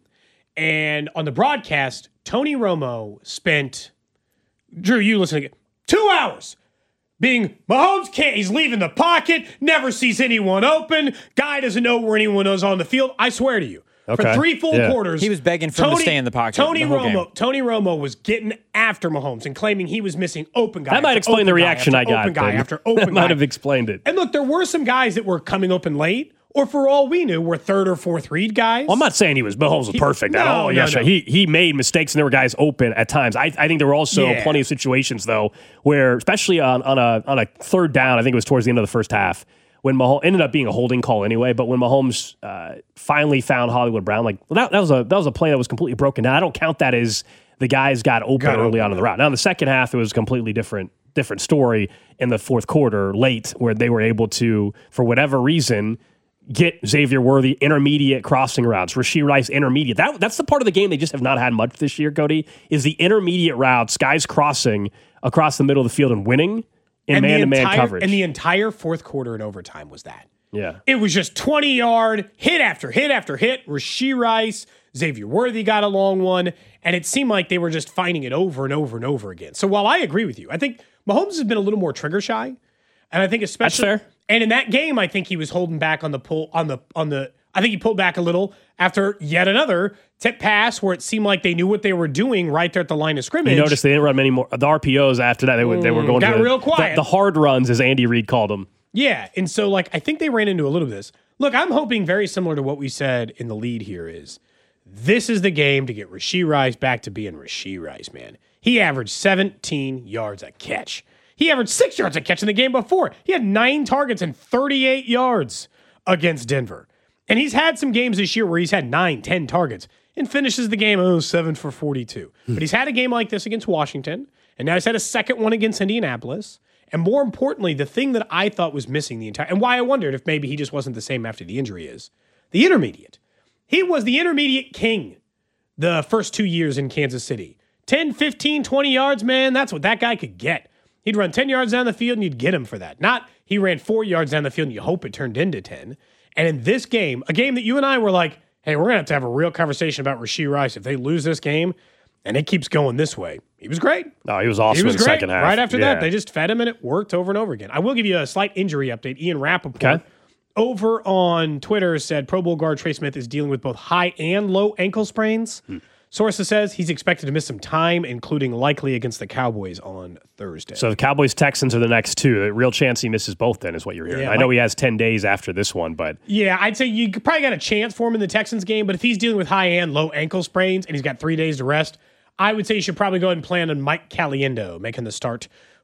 and on the broadcast, Tony Romo spent, Drew, you listening, two hours being, Mahomes can't, he's leaving the pocket, never sees anyone open, guy doesn't know where anyone is on the field. I swear to you. Okay. For three full yeah. quarters. He was begging for him to stay in the pocket. Tony the whole Romo game. Tony Romo was getting after Mahomes and claiming he was missing open guy. That might explain the reaction I got. Open guy then. after open that guy. might have explained it. And look, there were some guys that were coming open late, or for all we knew, were third or fourth read guys. Well, I'm not saying he was Mahomes was He- perfect at no, all. no, Yes, no. he he made mistakes and there were guys open at times. I, I think there were also Yeah. plenty of situations though where, especially on, on a on a third down, I think it was towards the end of the first half, when Mahomes ended up being a holding call anyway. But when Mahomes uh, finally found Hollywood Brown, like well, that, that was a that was a play that was completely broken down. I don't count that as the guys got open Got early open. on in the route. Now in the second half, it was a completely different different story in the fourth quarter, late, where they were able to, for whatever reason, get Xavier Worthy intermediate crossing routes, Rashee Rice intermediate. That, that's the part of the game they just have not had much this year, Cody, is the intermediate routes, guys crossing across the middle of the field and winning in And the man-to-man entire- coverage. And the entire fourth quarter and overtime was that. yeah. It was just twenty-yard hit after hit after hit. Rashee Rice, Xavier Worthy got a long one, and it seemed like they were just finding it over and over and over again. So while I agree with you, I think Mahomes has been a little more trigger shy, and I think especially That's fair. And in that game, I think he was holding back on the pull on the on the. I think he pulled back a little after yet another tip pass where it seemed like they knew what they were doing right there at the line of scrimmage. You notice they didn't run many more. The R P Os after that, they, were they were going got to real the, quiet. the hard runs, as Andy Reid called them. Yeah, and so like I think they ran into a little bit of this. Look, I'm hoping very similar to what we said in the lead here is this is the game to get Rashee Rice back to being Rashee Rice, man. He averaged seventeen yards a catch. He averaged six yards a catch in the game before. He had nine targets and thirty-eight yards against Denver. And he's had some games this year where he's had nine, ten targets and finishes the game, oh, seven for forty-two. But he's had a game like this against Washington, and now he's had a second one against Indianapolis. And more importantly, the thing that I thought was missing the entire, and why I wondered if maybe he just wasn't the same after the injury is, the intermediate. He was the intermediate king the first two years in Kansas City. ten, fifteen, twenty yards, man, that's what that guy could get. He'd run ten yards down the field and you'd get him for that. Not he ran four yards down the field and you hope it turned into ten. And in this game, a game that you and I were like, hey, we're going to have to have a real conversation about Rashee Rice. If they lose this game and it keeps going this way, he was great. No, he was awesome He was in the great. second half. Right after Yeah. that, they just fed him and it worked over and over again. I will give you a slight injury update. Ian Rappaport Okay. over on Twitter said Pro Bowl guard Trey Smith is dealing with both high and low ankle sprains. Hmm. Sources says he's expected to miss some time, including likely against the Cowboys on Thursday. So the Cowboys Texans are the next two. A real chance he misses both then is what you're hearing. Yeah, I know like- he has ten days after this one, but Yeah, I'd say you could probably got a chance for him in the Texans game, but if he's dealing with high and low ankle sprains and he's got three days to rest, I would say you should probably go ahead and plan on Mike Caliendo making the start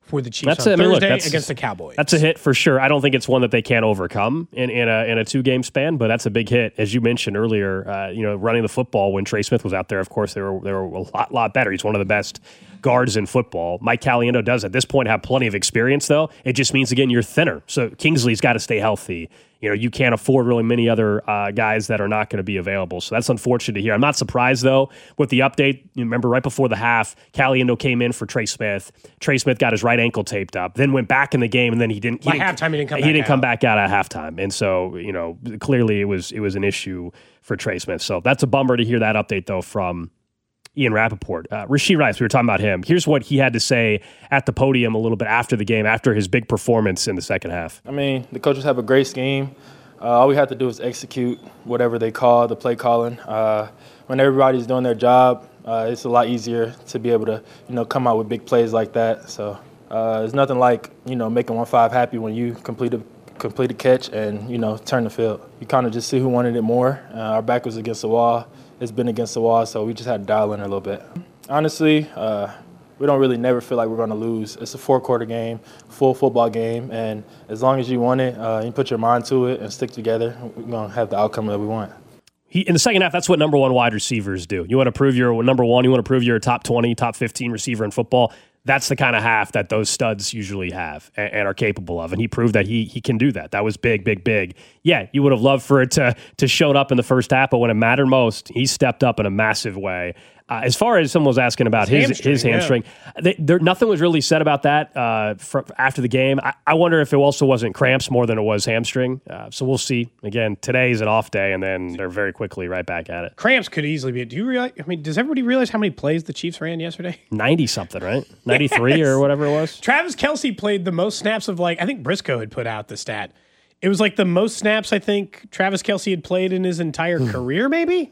for the Chiefs that's on a, I mean, Thursday look, against the Cowboys. That's a hit for sure. I don't think it's one that they can't overcome in, in a in a two game span, but that's a big hit, as you mentioned earlier. Uh, you know, running the football when Trey Smith was out there, of course, they were they were a lot lot better. He's one of the best guards in football. Mike Caliendo does at this point have plenty of experience, though. It just means again you're thinner. So Kingsley's got to stay healthy. You know, you can't afford really many other uh, guys that are not going to be available. So that's unfortunate to hear. I'm not surprised, though, with the update. You remember right before the half, Caliendo came in for Trey Smith. Trey Smith got his right ankle taped up, then went back in the game, and then he didn't. He By didn't, halftime, he didn't come he back didn't out. come back out at halftime. And so, you know, clearly it was it was an issue for Trey Smith. So that's a bummer to hear that update, though, from Ian Rappaport. Uh, Rashee Rice, we were talking about him. Here's what he had to say at the podium a little bit after the game, after his big performance in the second half. I mean, the coaches have a great scheme. Uh, all we have to do is execute whatever they call, the play calling. Uh, when everybody's doing their job, uh, it's a lot easier to be able to, you know, come out with big plays like that. So uh, it's nothing like, you know, making one five happy when you complete a, complete a catch and, you know, turn the field. You kind of just see who wanted it more. Uh, our back was against the wall. It's been against the wall, so we just had to dial in a little bit. Honestly, uh, we don't really never feel like we're going to lose. It's a four-quarter game, full football game, and as long as you want it, uh, you put your mind to it and stick together, we're going to have the outcome that we want. He, in the second half, that's what number one wide receivers do. You want to prove you're number one. You want to prove you're a top twenty, top fifteen receiver in football. That's the kind of half that those studs usually have and, and are capable of. And he proved that he he can do that. That was big, big, big. Yeah, you would have loved for it to to show up in the first half, but when it mattered most, he stepped up in a massive way. Uh, as far as someone was asking about his hamstring, his hamstring, yeah. they, there, nothing was really said about that uh, for, after the game. I, I wonder if it also wasn't cramps more than it was hamstring. Uh, so we'll see. Again, today's an off day, and then they're very quickly right back at it. Cramps could easily be. Do you realize? I mean, does everybody realize how many plays the Chiefs ran yesterday? ninety something, right? ninety-three yes. or whatever it was. Travis Kelce played the most snaps of like I think Briscoe had put out the stat. It was like the most snaps I think Travis Kelce had played in his entire career, maybe.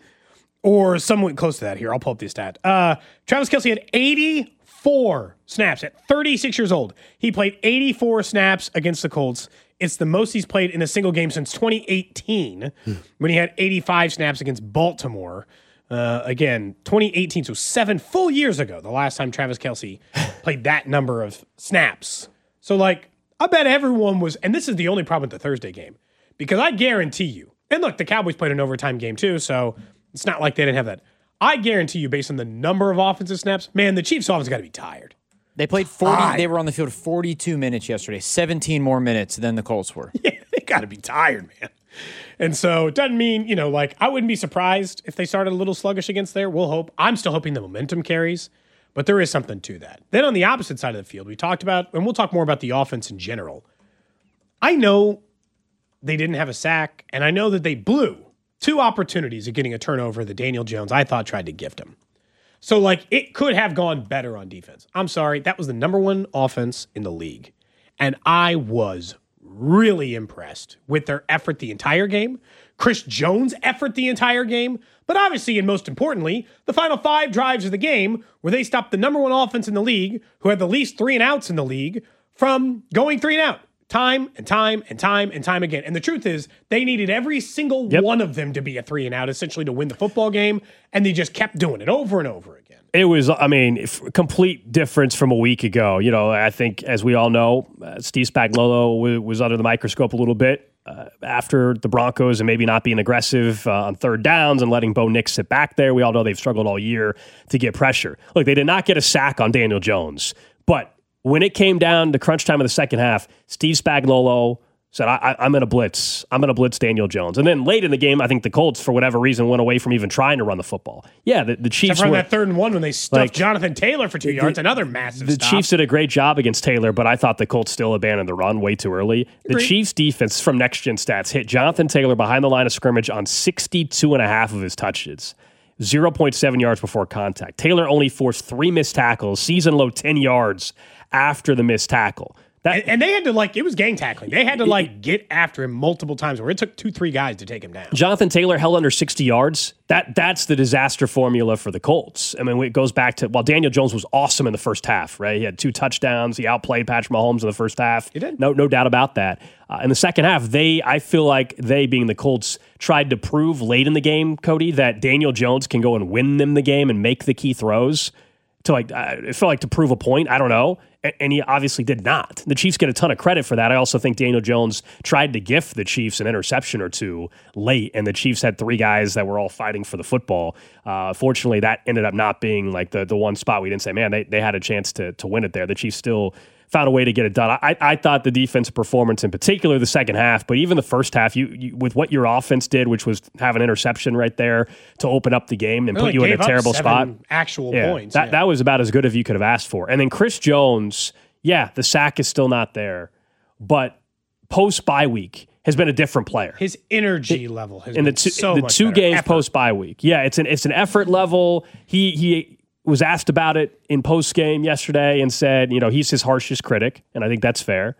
Or somewhat close to that here. I'll pull up the stat. Uh, Travis Kelce had eighty-four snaps at thirty-six years old. He played eighty-four snaps against the Colts. It's the most he's played in a single game since twenty eighteen hmm. when he had eighty-five snaps against Baltimore. Uh, again, twenty eighteen, so seven full years ago, the last time Travis Kelce played that number of snaps. So, like, I bet everyone was, and this is the only problem with the Thursday game, because I guarantee you, and look, the Cowboys played an overtime game too, so it's not like they didn't have that. I guarantee you, based on the number of offensive snaps, man, the Chiefs' offense got to be tired. They played forty. Tired. They were on the field forty-two minutes yesterday, seventeen more minutes than the Colts were. Yeah, they got to be tired, man. And so it doesn't mean, you know, like I wouldn't be surprised if they started a little sluggish against there. We'll hope. I'm still hoping the momentum carries, but there is something to that. Then on the opposite side of the field, we talked about, and we'll talk more about the offense in general. I know they didn't have a sack, and I know that they blew two opportunities of getting a turnover that Daniel Jones, I thought, tried to gift him. So, like, it could have gone better on defense. I'm sorry. That was the number one offense in the league. And I was really impressed with their effort the entire game. Chris Jones' effort the entire game. But obviously, and most importantly, the final five drives of the game where they stopped the number one offense in the league, who had the least three and outs in the league, from going three and out. Time and time and time and time again. And the truth is, they needed every single yep. one of them to be a three and out, essentially, to win the football game. And they just kept doing it over and over again. It was, I mean, complete difference from a week ago. You know, I think, as we all know, uh, Steve Spagnuolo w- was under the microscope a little bit uh, after the Broncos and maybe not being aggressive uh, on third downs and letting Bo Nix sit back there. We all know they've struggled all year to get pressure. Look, they did not get a sack on Daniel Jones, but when it came down to crunch time of the second half, Steve Spagnuolo said, I, I, I'm going to blitz. I'm going to blitz Daniel Jones. And then late in the game, I think the Colts, for whatever reason, went away from even trying to run the football. Yeah, the, the Chiefs Except for were... that third and one when they stuffed like, Jonathan Taylor for two the, yards, another massive The stop. Chiefs did a great job against Taylor, but I thought the Colts still abandoned the run way too early. The Agreed. Chiefs' defense, from Next Gen Stats, hit Jonathan Taylor behind the line of scrimmage on sixty-two and a half of his touches. zero point seven yards before contact. Taylor only forced three missed tackles, season low ten yards after the missed tackle. That, and, and they had to, like, it was gang tackling. They had to, like, get after him multiple times where it took two, three guys to take him down. Jonathan Taylor held under sixty yards. That That's the disaster formula for the Colts. I mean, it goes back to, well, Daniel Jones was awesome in the first half, right? He had two touchdowns. He outplayed Patrick Mahomes in the first half. He did. No, no doubt about that. Uh, in the second half, they, I feel like they, being the Colts, tried to prove late in the game, Cody, that Daniel Jones can go and win them the game and make the key throws. To like, uh, it felt like to prove a point. I don't know. And he obviously did not. The Chiefs get a ton of credit for that. I also think Daniel Jones tried to gift the Chiefs an interception or two late, and the Chiefs had three guys that were all fighting for the football. Uh, fortunately, that ended up not being like the the one spot we didn't say, man, they, they had a chance to to win it there. The Chiefs still found a way to get it done. I, I thought the defensive performance, in particular the second half, but even the first half, you, you with what your offense did, which was have an interception right there to open up the game and They put only you in a gave up terrible seven spot. Actual Yeah, points. That yeah. that was about as good as you could have asked for. And then Chris Jones, yeah, the sack is still not there, but post bye week has been a different player. His energy level has in been the two, so the much two better. games Effort. post bye week. Yeah, it's an it's an effort level. He he was asked about it in post game yesterday and said, you know, he's his harshest critic, and I think that's fair.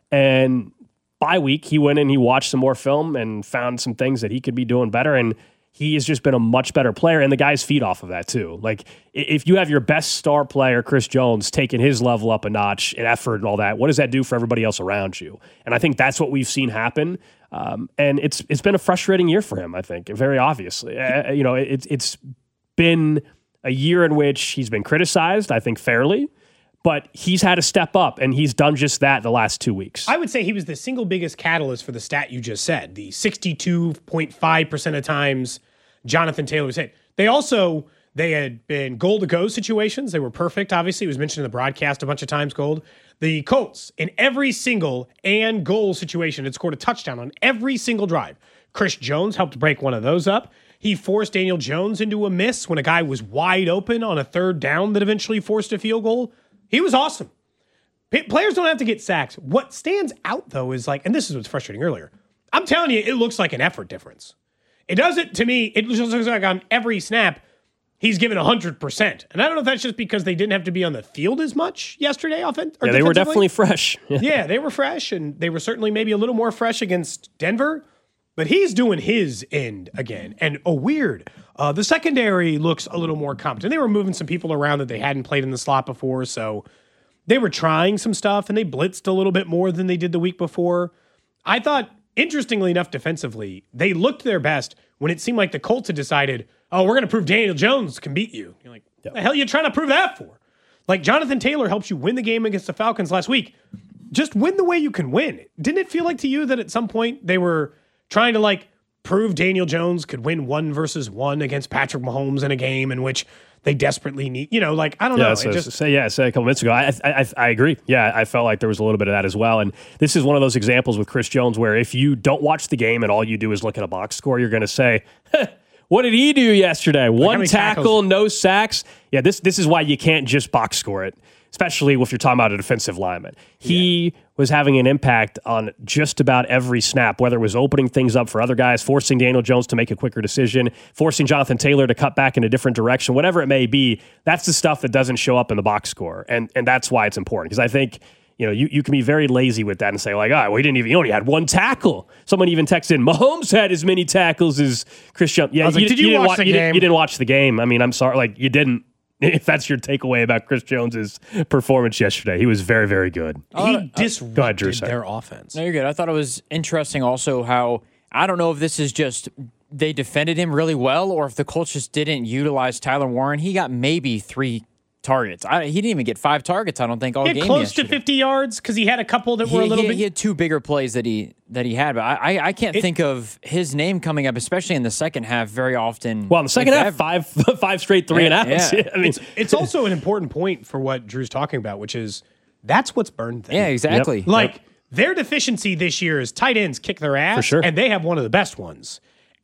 And bye week, he went in, he watched some more film and found some things that he could be doing better, and he has just been a much better player, and the guys feed off of that too. Like, if you have your best star player, Chris Jones, taking his level up a notch in effort and all that, what does that do for everybody else around you? And I think that's what we've seen happen. Um, and it's it's been a frustrating year for him, I think, very obviously. Uh, you know, it, it's been a year in which he's been criticized, I think fairly, but he's had to step up, and he's done just that the last two weeks. I would say he was the single biggest catalyst for the stat you just said. The sixty-two point five percent of times Jonathan Taylor was hit. They also, they had been goal to go situations. They were perfect. Obviously, it was mentioned in the broadcast a bunch of times, Gold. The Colts, in every single and goal situation, had scored a touchdown on every single drive. Chris Jones helped break one of those up. He forced Daniel Jones into a miss when a guy was wide open on a third down that eventually forced a field goal. He was awesome. P- players don't have to get sacks. What stands out, though, is like, and this is what's frustrating earlier, I'm telling you, it looks like an effort difference. It doesn't, to me, it just looks like on every snap, he's given one hundred percent. And I don't know if that's just because they didn't have to be on the field as much yesterday. Offen- yeah, they were definitely fresh. Yeah, they were fresh, and they were certainly maybe a little more fresh against Denver. But he's doing his end again. And, oh, weird. Uh, the secondary looks a little more competent. They were moving some people around that they hadn't played in the slot before, so they were trying some stuff, and they blitzed a little bit more than they did the week before. I thought, interestingly enough, defensively, they looked their best when it seemed like the Colts had decided, oh, we're going to prove Daniel Jones can beat you. You're like, what the hell are you trying to prove that for? Like, Jonathan Taylor helps you win the game against the Falcons last week. Just win the way you can win. Didn't it feel like to you that at some point they were trying to, like, prove Daniel Jones could win one versus one against Patrick Mahomes in a game in which they desperately need, you know, like, I don't yeah, know. So, it just, say, yeah, say a couple minutes ago. I, I I agree. Yeah, I felt like there was a little bit of that as well. And this is one of those examples with Chris Jones where if you don't watch the game and all you do is look at a box score, you're going to say, what did he do yesterday? Like One tackle, tackles? no sacks. Yeah, this this is why you can't just box score it, especially if you're talking about a defensive lineman. He yeah. was having an impact on just about every snap, whether it was opening things up for other guys, forcing Daniel Jones to make a quicker decision, forcing Jonathan Taylor to cut back in a different direction, whatever it may be. That's the stuff that doesn't show up in the box score, and and that's why it's important, because I think, you know, you, you can be very lazy with that and say, like, all right, well, he didn't even, he only had one tackle. Someone even texted in, Mahomes had as many tackles as Chris Jones. Yeah, I was like, you, did you didn't watch wa- the you game? Didn't, you didn't watch the game. I mean, I'm sorry, like, you didn't. If that's your takeaway about Chris Jones's performance yesterday, he was very, very good. he uh, disrupted Go ahead, Drew, sorry. their offense. No, you're good. I thought it was interesting also how, I don't know if this is just they defended him really well or if the Colts just didn't utilize Tyler Warren. He got maybe three targets. I, he didn't even get five targets, I don't think, all He had game close yesterday. to fifty yards because he had a couple that He, were a little he, bit. he had two bigger plays that he that he had, but I I, I can't It- think of his name coming up, especially in the second half, very often. Well, in the second if half, ever. five five straight three Yeah, and outs. yeah. I mean, it's, it's also an important point for what Drew's talking about, which is that's what's burned them. Yeah, exactly. Yep. Like, their deficiency this year is tight ends kick their ass, For sure. and they have one of the best ones.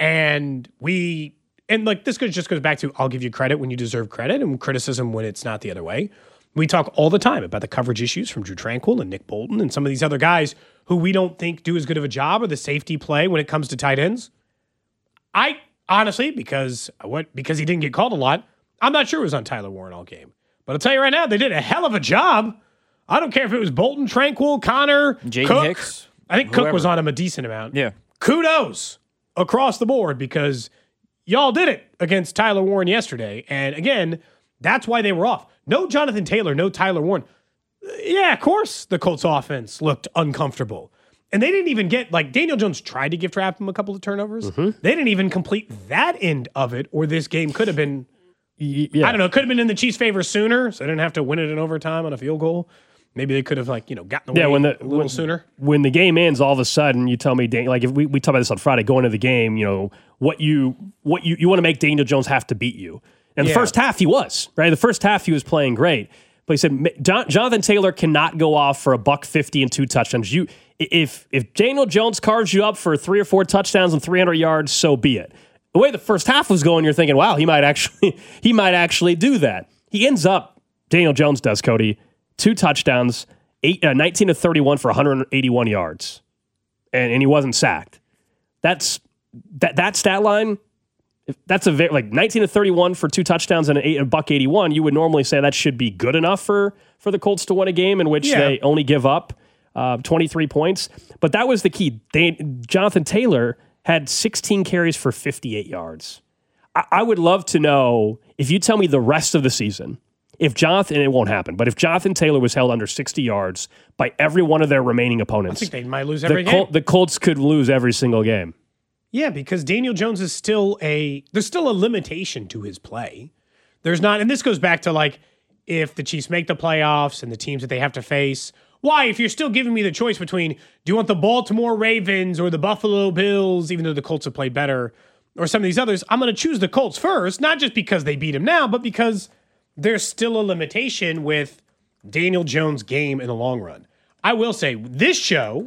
And we, and like this goes, just goes back to I'll give you credit when you deserve credit and criticism when it's not the other way. We talk all the time about the coverage issues from Drew Tranquill and Nick Bolton and some of these other guys who we don't think do as good of a job or the safety play when it comes to tight ends. I honestly, because what because he didn't get called a lot, I'm not sure it was on Tyler Warren all game. But I'll tell you right now, they did a hell of a job. I don't care if it was Bolton, Tranquill, Connor, Jaden Cook. Hicks, I think whoever. Cook was on him a decent amount. Yeah. Kudos across the board because y'all did it against Tyler Warren yesterday. And again, that's why they were off. No Jonathan Taylor, no Tyler Warren. Yeah, of course the Colts offense looked uncomfortable. And they didn't even get, like, Daniel Jones tried to gift wrap him a couple of turnovers. Mm-hmm. They didn't even complete that end of it, or this game could have been, yeah. I don't know, could have been in the Chiefs' favor sooner, so they didn't have to win it in overtime on a field goal. maybe they could have like you know gotten away yeah, when the, a little when, sooner. When the game ends, all of a sudden you tell me, like if we, we talk about this on Friday, going to the game, you know what you what you, you want to make Daniel Jones have to beat you. And Yeah. the first half he was right. The first half he was playing great, but he said John, Jonathan Taylor cannot go off for a buck fifty and two touchdowns. You if if Daniel Jones carves you up for three or four touchdowns and three hundred yards, so be it. The way the first half was going, you're thinking, wow, he might actually he might actually do that. He ends up, Daniel Jones does, Cody, two touchdowns, eight, uh, nineteen to thirty-one for one hundred eighty-one yards, and, and he wasn't sacked. That's that that stat line. If that's a very, like nineteen to thirty-one for two touchdowns and an eight, a buck eighty-one. You would normally say that should be good enough for for the Colts to win a game in which Yeah. they only give up uh, twenty-three points. But that was the key. They, Jonathan Taylor had sixteen carries for fifty-eight yards. I, I would love to know if you tell me the rest of the season, if Jonathan, and it won't happen, but if Jonathan Taylor was held under sixty yards by every one of their remaining I opponents, think they might lose every the, game. Col- the Colts could lose every single game. Yeah, because Daniel Jones is still a there's still a limitation to his play. There's not, and this goes back to like if the Chiefs make the playoffs and the teams that they have to face. Why, if you're still giving me the choice between do you want the Baltimore Ravens or the Buffalo Bills, even though the Colts have played better, or some of these others, I'm going to choose the Colts first, not just because they beat him now, but because there's still a limitation with Daniel Jones' game in the long run. I will say this show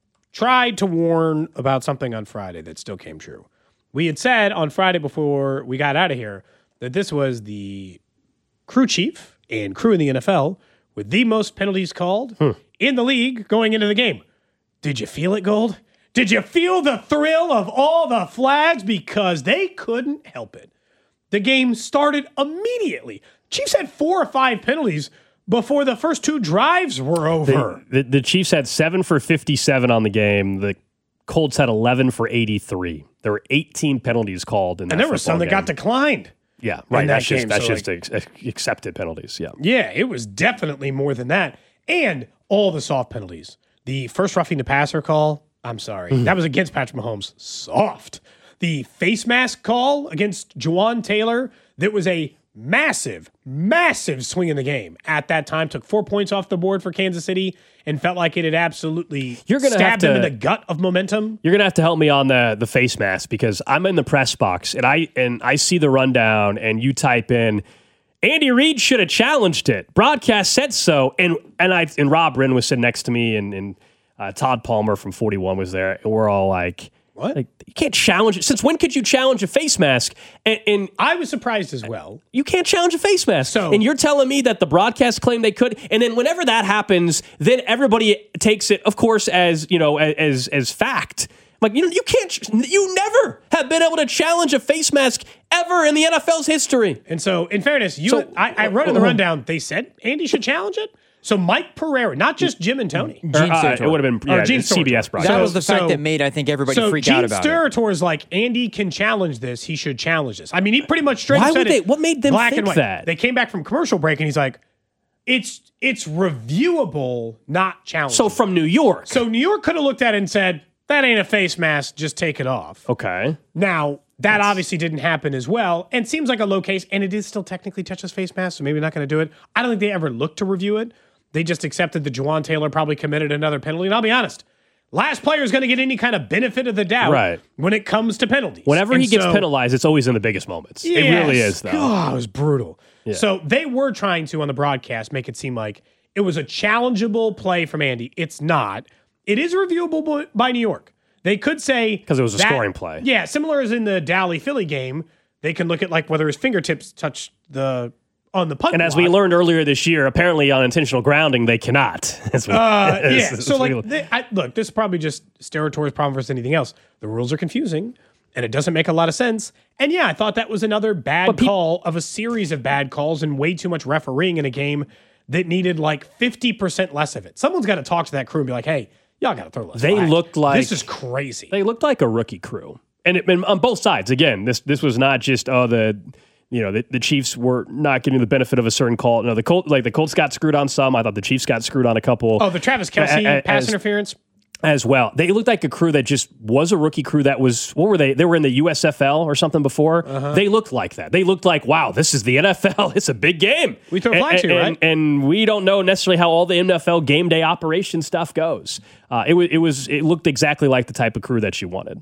tried to warn about something on Friday that still came true. We had said on Friday before we got out of here that this was the crew chief and crew in the N F L with the most penalties called Hmm. in the league going into the game. Did you feel it, Gold? Did you feel the thrill of all the flags? Because they couldn't help it. The game started immediately. Chiefs had four or five penalties before the first two drives were over. The, the, the Chiefs had seven for fifty-seven on the game. The Colts had eleven for eighty-three. There were eighteen penalties called in that and there were football some that game. got declined. Yeah, right. in That's that just game, that's so, just like- ex- accepted penalties. Yeah. Yeah, it was definitely more than that. And all the soft penalties. The first roughing the passer call, I'm sorry. Mm. That was against Patrick Mahomes. Soft. The face mask call against Juwan Taylor, that was a massive, massive swing in the game at that time. Took four points off the board for Kansas City and felt like it had absolutely You're gonna stabbed have them to- in the gut of momentum. You're gonna have to help me on the the face mask because I'm in the press box and I and I see the rundown and you type in Andy Reid should have challenged it. Broadcast said so, and and I and Rob Wren was sitting next to me and and uh, Todd Palmer from forty-one was there, and we're all like, What? Like, you can't challenge it. Since when could you challenge a face mask? And, and I was surprised as well. You can't challenge a face mask. So- and you're telling me that the broadcast claimed they could. And then whenever that happens, then everybody takes it, of course, as you know, as as fact. Like you know, you can't. You never have been able to challenge a face mask ever in the N F L's history. And so, in fairness, you, So- I, I wrote in the rundown. They said Andy should challenge it. So Mike Pereira, not just Jim and Tony. Or, uh, it would have been Or yeah, Gene C B S Steratore. broadcast. That was the fact So- that made, I think, everybody so freak Gene out about it. Steratore is like, Andy can challenge this. He should challenge this. I mean, he pretty much straight Why up said would they- it what made them black think and white. that? They came back from commercial break, and he's like, it's it's reviewable, not challenged. So from New York. So New York could have looked at it and said, that ain't a face mask, just take it off. Okay. Now, that obviously didn't happen as well, and seems like a low case, and it is still technically touches face mask, so maybe not going to do it. I don't think they ever looked to review it. They just accepted that Juwan Taylor probably committed another penalty. And I'll be honest, last player is going to get any kind of benefit of the doubt Right. when it comes to penalties. Whenever And he gets so- penalized, it's always in the biggest moments. It really Yes. is, though. God, it was brutal. Yeah. So they were trying to, on the broadcast, make it seem like it was a challengeable play from Andy. It's not. It is reviewable by- by New York. They could say... 'Cause it was a that- scoring play. Yeah, similar as in the Dally-Philly game, they can look at like whether his fingertips touched the... on the punt And as we block. learned earlier this year, apparently on intentional grounding, they cannot. As we- Uh, as- yeah. as So we- like, they, I, look, this is probably just Steratore's problem versus anything else. The rules are confusing, and it doesn't make a lot of sense. And yeah, I thought that was another bad peop- call of a series of bad calls and way too much refereeing in a game that needed like fifty percent less of it. Someone's got to talk to that crew and be like, "Hey, y'all got to throw less." They flags. looked like- this is crazy. They looked like a rookie crew, and, it, and on both sides. Again, this this was not just oh the you know the, the Chiefs were not getting the benefit of a certain call. No, the Colts like the Colts got screwed on some. I thought the Chiefs got screwed on a couple. Oh, the Travis Kelce A- a- pass as- interference. as well. They looked like a crew that just was a rookie crew that was, what were they? They were in the U S F L or something before. Uh-huh. They looked like that. They looked like, wow, this is the N F L. It's a big game. We throw flags and, here, and, right? And we don't know necessarily how all the N F L game day operation stuff goes. Uh, it, was, it was. It looked exactly like the type of crew that you wanted.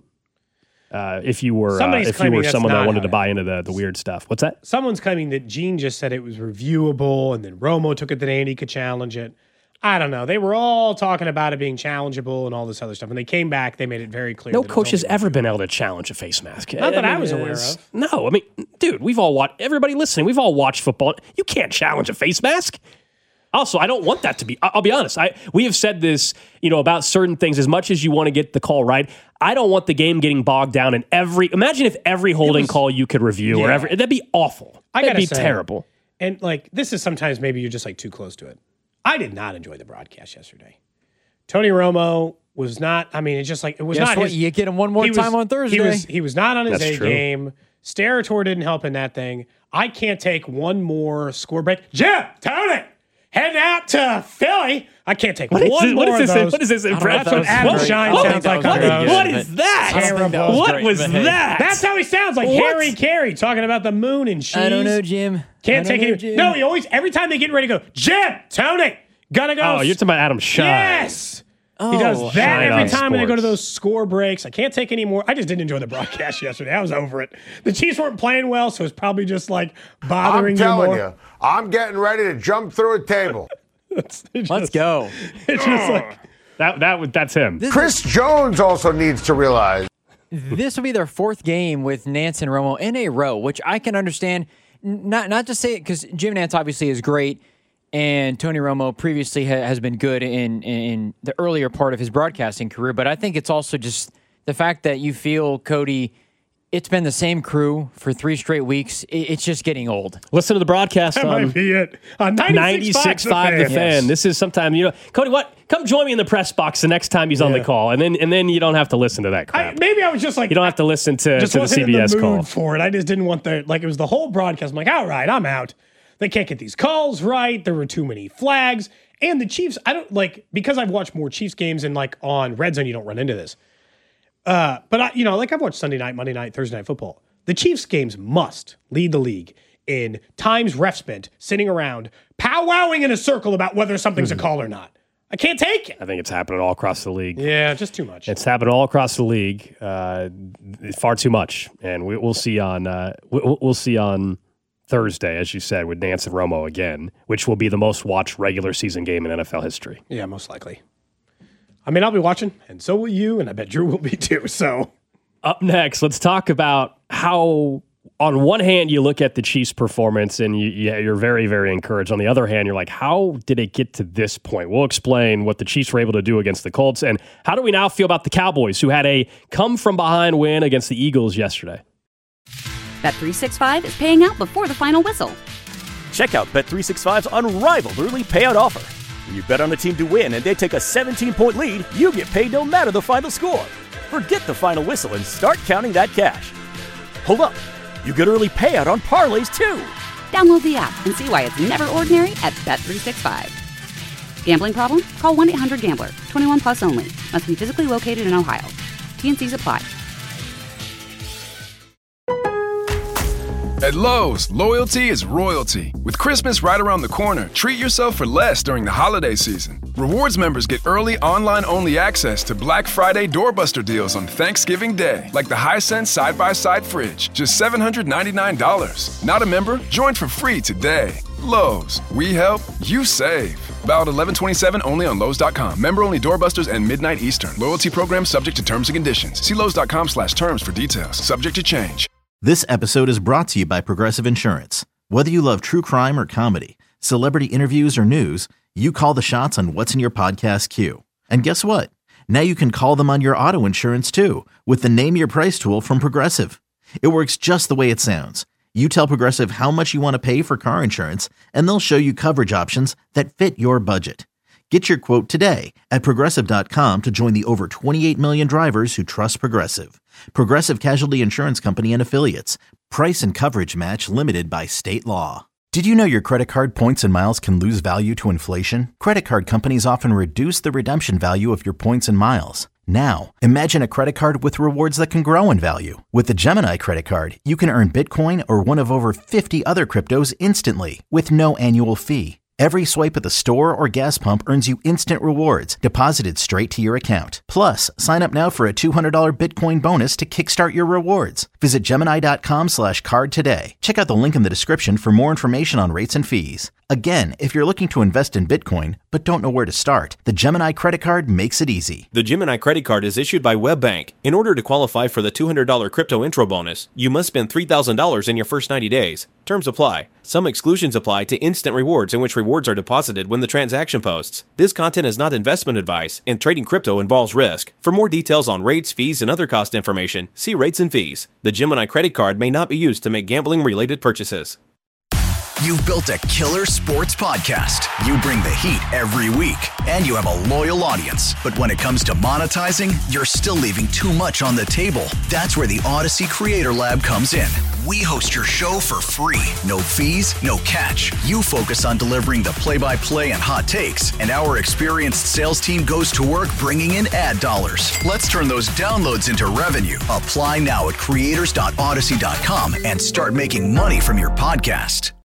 Uh, if you were uh, if you were someone that wanted to buy into the, the weird stuff. What's that? Someone's claiming that Gene just said it was reviewable, and then Romo took it that Andy could challenge it. I don't know. They were all talking about it being challengeable and all this other stuff. When they came back, they made it very clear. No coach has ever been able to challenge a face mask. Not that I, I mean, was aware of. No, I mean, dude, we've all watched, everybody listening, we've all watched football. You can't challenge a face mask. Also, I don't want that to be, I'll be honest. I we have said this, you know, about certain things. As much as you want to get the call right, I don't want the game getting bogged down in every, imagine if every holding was, call you could review yeah. or every, that'd be awful. I that'd be say, terrible. And like, this is sometimes maybe you're just like too close to it. I did not enjoy the broadcast yesterday. Tony Romo was not, I mean, it's just like, it was Guess not what? his. You get him one more time was, on Thursday. He was, he was not on his That's A true. game. Steratore didn't help in that thing. I can't take one more score break. Jim, Tony, heading out to Philly. I can't take What is one this, more what is of this, those. What is this impression? That's what Adam What- Shine what- sounds like. what- on those. what is that? Terrible. What was that? That's how he sounds, like What? Harry Carey talking about the moon and cheese. I don't know, Jim. Can't I take don't know, it. Jim. No, he always, every time they get ready to go, Jim, Tony, gonna go. Oh, you're talking about Adam Shine. Yes. Oh, He does that Shine every on time when they go to sports. those score breaks. I can't take any more. I just didn't enjoy the broadcast yesterday. I was over it. The Chiefs weren't playing well, so it's probably just like bothering I'm telling you you, more. I'm getting ready to jump through a table. It's, it's Let's just, go. It's just like, That that was- that's him. Chris Jones also needs to realize. This will be their fourth game with Nance and Romo in a row, which I can understand. N- Not not to say it because Jim Nance obviously is great, and Tony Romo previously ha- has been good in in the earlier part of his broadcasting career. But I think it's also just the fact that you feel, Cody, it's been the same crew for three straight weeks. It, it's just getting old. Listen to the broadcast that on might be it. On ninety-six point five ninety-six point five The Fan. Yes. This is sometime, you know, Cody, what? Come join me in the press box the next time he's on Yeah. the call, and then and then you don't have to listen to that I, crap. maybe I was just like, You don't have to listen to, just to the wasn't C B S in the mood call. for it. I just didn't want the, like, it was the whole broadcast. I'm like, all right, I'm out. They can't get these calls right. There were too many flags. And the Chiefs, I don't like, because I've watched more Chiefs games and like on Red Zone, you don't run into this. Uh, but I, you know, like I've watched Sunday night, Monday night, Thursday night football. The Chiefs games must lead the league in times ref spent sitting around powwowing in a circle about whether something's a call or not. I can't take it. I think it's happening all across the league. Yeah, just too much. It's happening all across the league. Uh, far too much, and we, we'll see on uh, we'll, we'll see on Thursday, as you said, with Nance and Romo again, which will be the most watched regular season game in N F L history. Yeah, most likely. I mean, I'll be watching, and so will you, and I bet Drew will be too. So, up next, let's talk about how, on one hand, you look at the Chiefs' performance and you, yeah, you're very, very encouraged. On the other hand, you're like, how did it get to this point? We'll explain what the Chiefs were able to do against the Colts, and how do we now feel about the Cowboys, who had a come-from-behind win against the Eagles yesterday. Bet three sixty-five is paying out before the final whistle. Check out Bet three sixty-five's unrivaled early payout offer. When you bet on a team to win and they take a seventeen-point lead, you get paid no matter the final score. Forget the final whistle and start counting that cash. Hold up. You get early payout on parlays, too. Download the app and see why it's never ordinary at Bet three sixty-five. Gambling problem? Call one eight hundred gambler. twenty-one plus only. Must be physically located in Ohio. T N Cs apply. At Lowe's, loyalty is royalty. With Christmas right around the corner, treat yourself for less during the holiday season. Rewards members get early online-only access to Black Friday doorbuster deals on Thanksgiving Day, like the Hisense side-by-side fridge, just seven hundred ninety-nine dollars. Not a member? Join for free today. Lowe's, we help, you save. Valid eleven twenty-seven only on Lowe's dot com. Member-only doorbusters and midnight Eastern. Loyalty program subject to terms and conditions. See Lowe's dot com slash terms for details. Subject to change. This episode is brought to you by Progressive Insurance. Whether you love true crime or comedy, celebrity interviews or news, you call the shots on what's in your podcast queue. And guess what? Now you can call them on your auto insurance too with the Name Your Price tool from Progressive. It works just the way it sounds. You tell Progressive how much you want to pay for car insurance, and they'll show you coverage options that fit your budget. Get your quote today at Progressive dot com to join the over twenty-eight million drivers who trust Progressive. Progressive Casualty Insurance Company and Affiliates. Price and coverage match limited by state law. Did you know your credit card points and miles can lose value to inflation? Credit card companies often reduce the redemption value of your points and miles. Now, imagine a credit card with rewards that can grow in value. With the Gemini credit card, you can earn Bitcoin or one of over fifty other cryptos instantly with no annual fee. Every swipe at the store or gas pump earns you instant rewards deposited straight to your account. Plus, sign up now for a two hundred dollars Bitcoin bonus to kickstart your rewards. Visit Gemini.com slash card today. Check out the link in the description for more information on rates and fees. Again, if you're looking to invest in Bitcoin but don't know where to start, the Gemini credit card makes it easy. The Gemini credit card is issued by WebBank. In order to qualify for the two hundred dollars crypto intro bonus, you must spend three thousand dollars in your first ninety days. Terms apply. Some exclusions apply to instant rewards, in which rewards are deposited when the transaction posts. This content is not investment advice, and trading crypto involves risk. For more details on rates, fees, and other cost information, see rates and fees. The Gemini credit card may not be used to make gambling-related purchases. You've built a killer sports podcast. You bring the heat every week, and you have a loyal audience. But when it comes to monetizing, you're still leaving too much on the table. That's where the Odyssey Creator Lab comes in. We host your show for free. No fees, no catch. You focus on delivering the play-by-play and hot takes, and our experienced sales team goes to work bringing in ad dollars. Let's turn those downloads into revenue. Apply now at creators dot odyssey dot com and start making money from your podcast.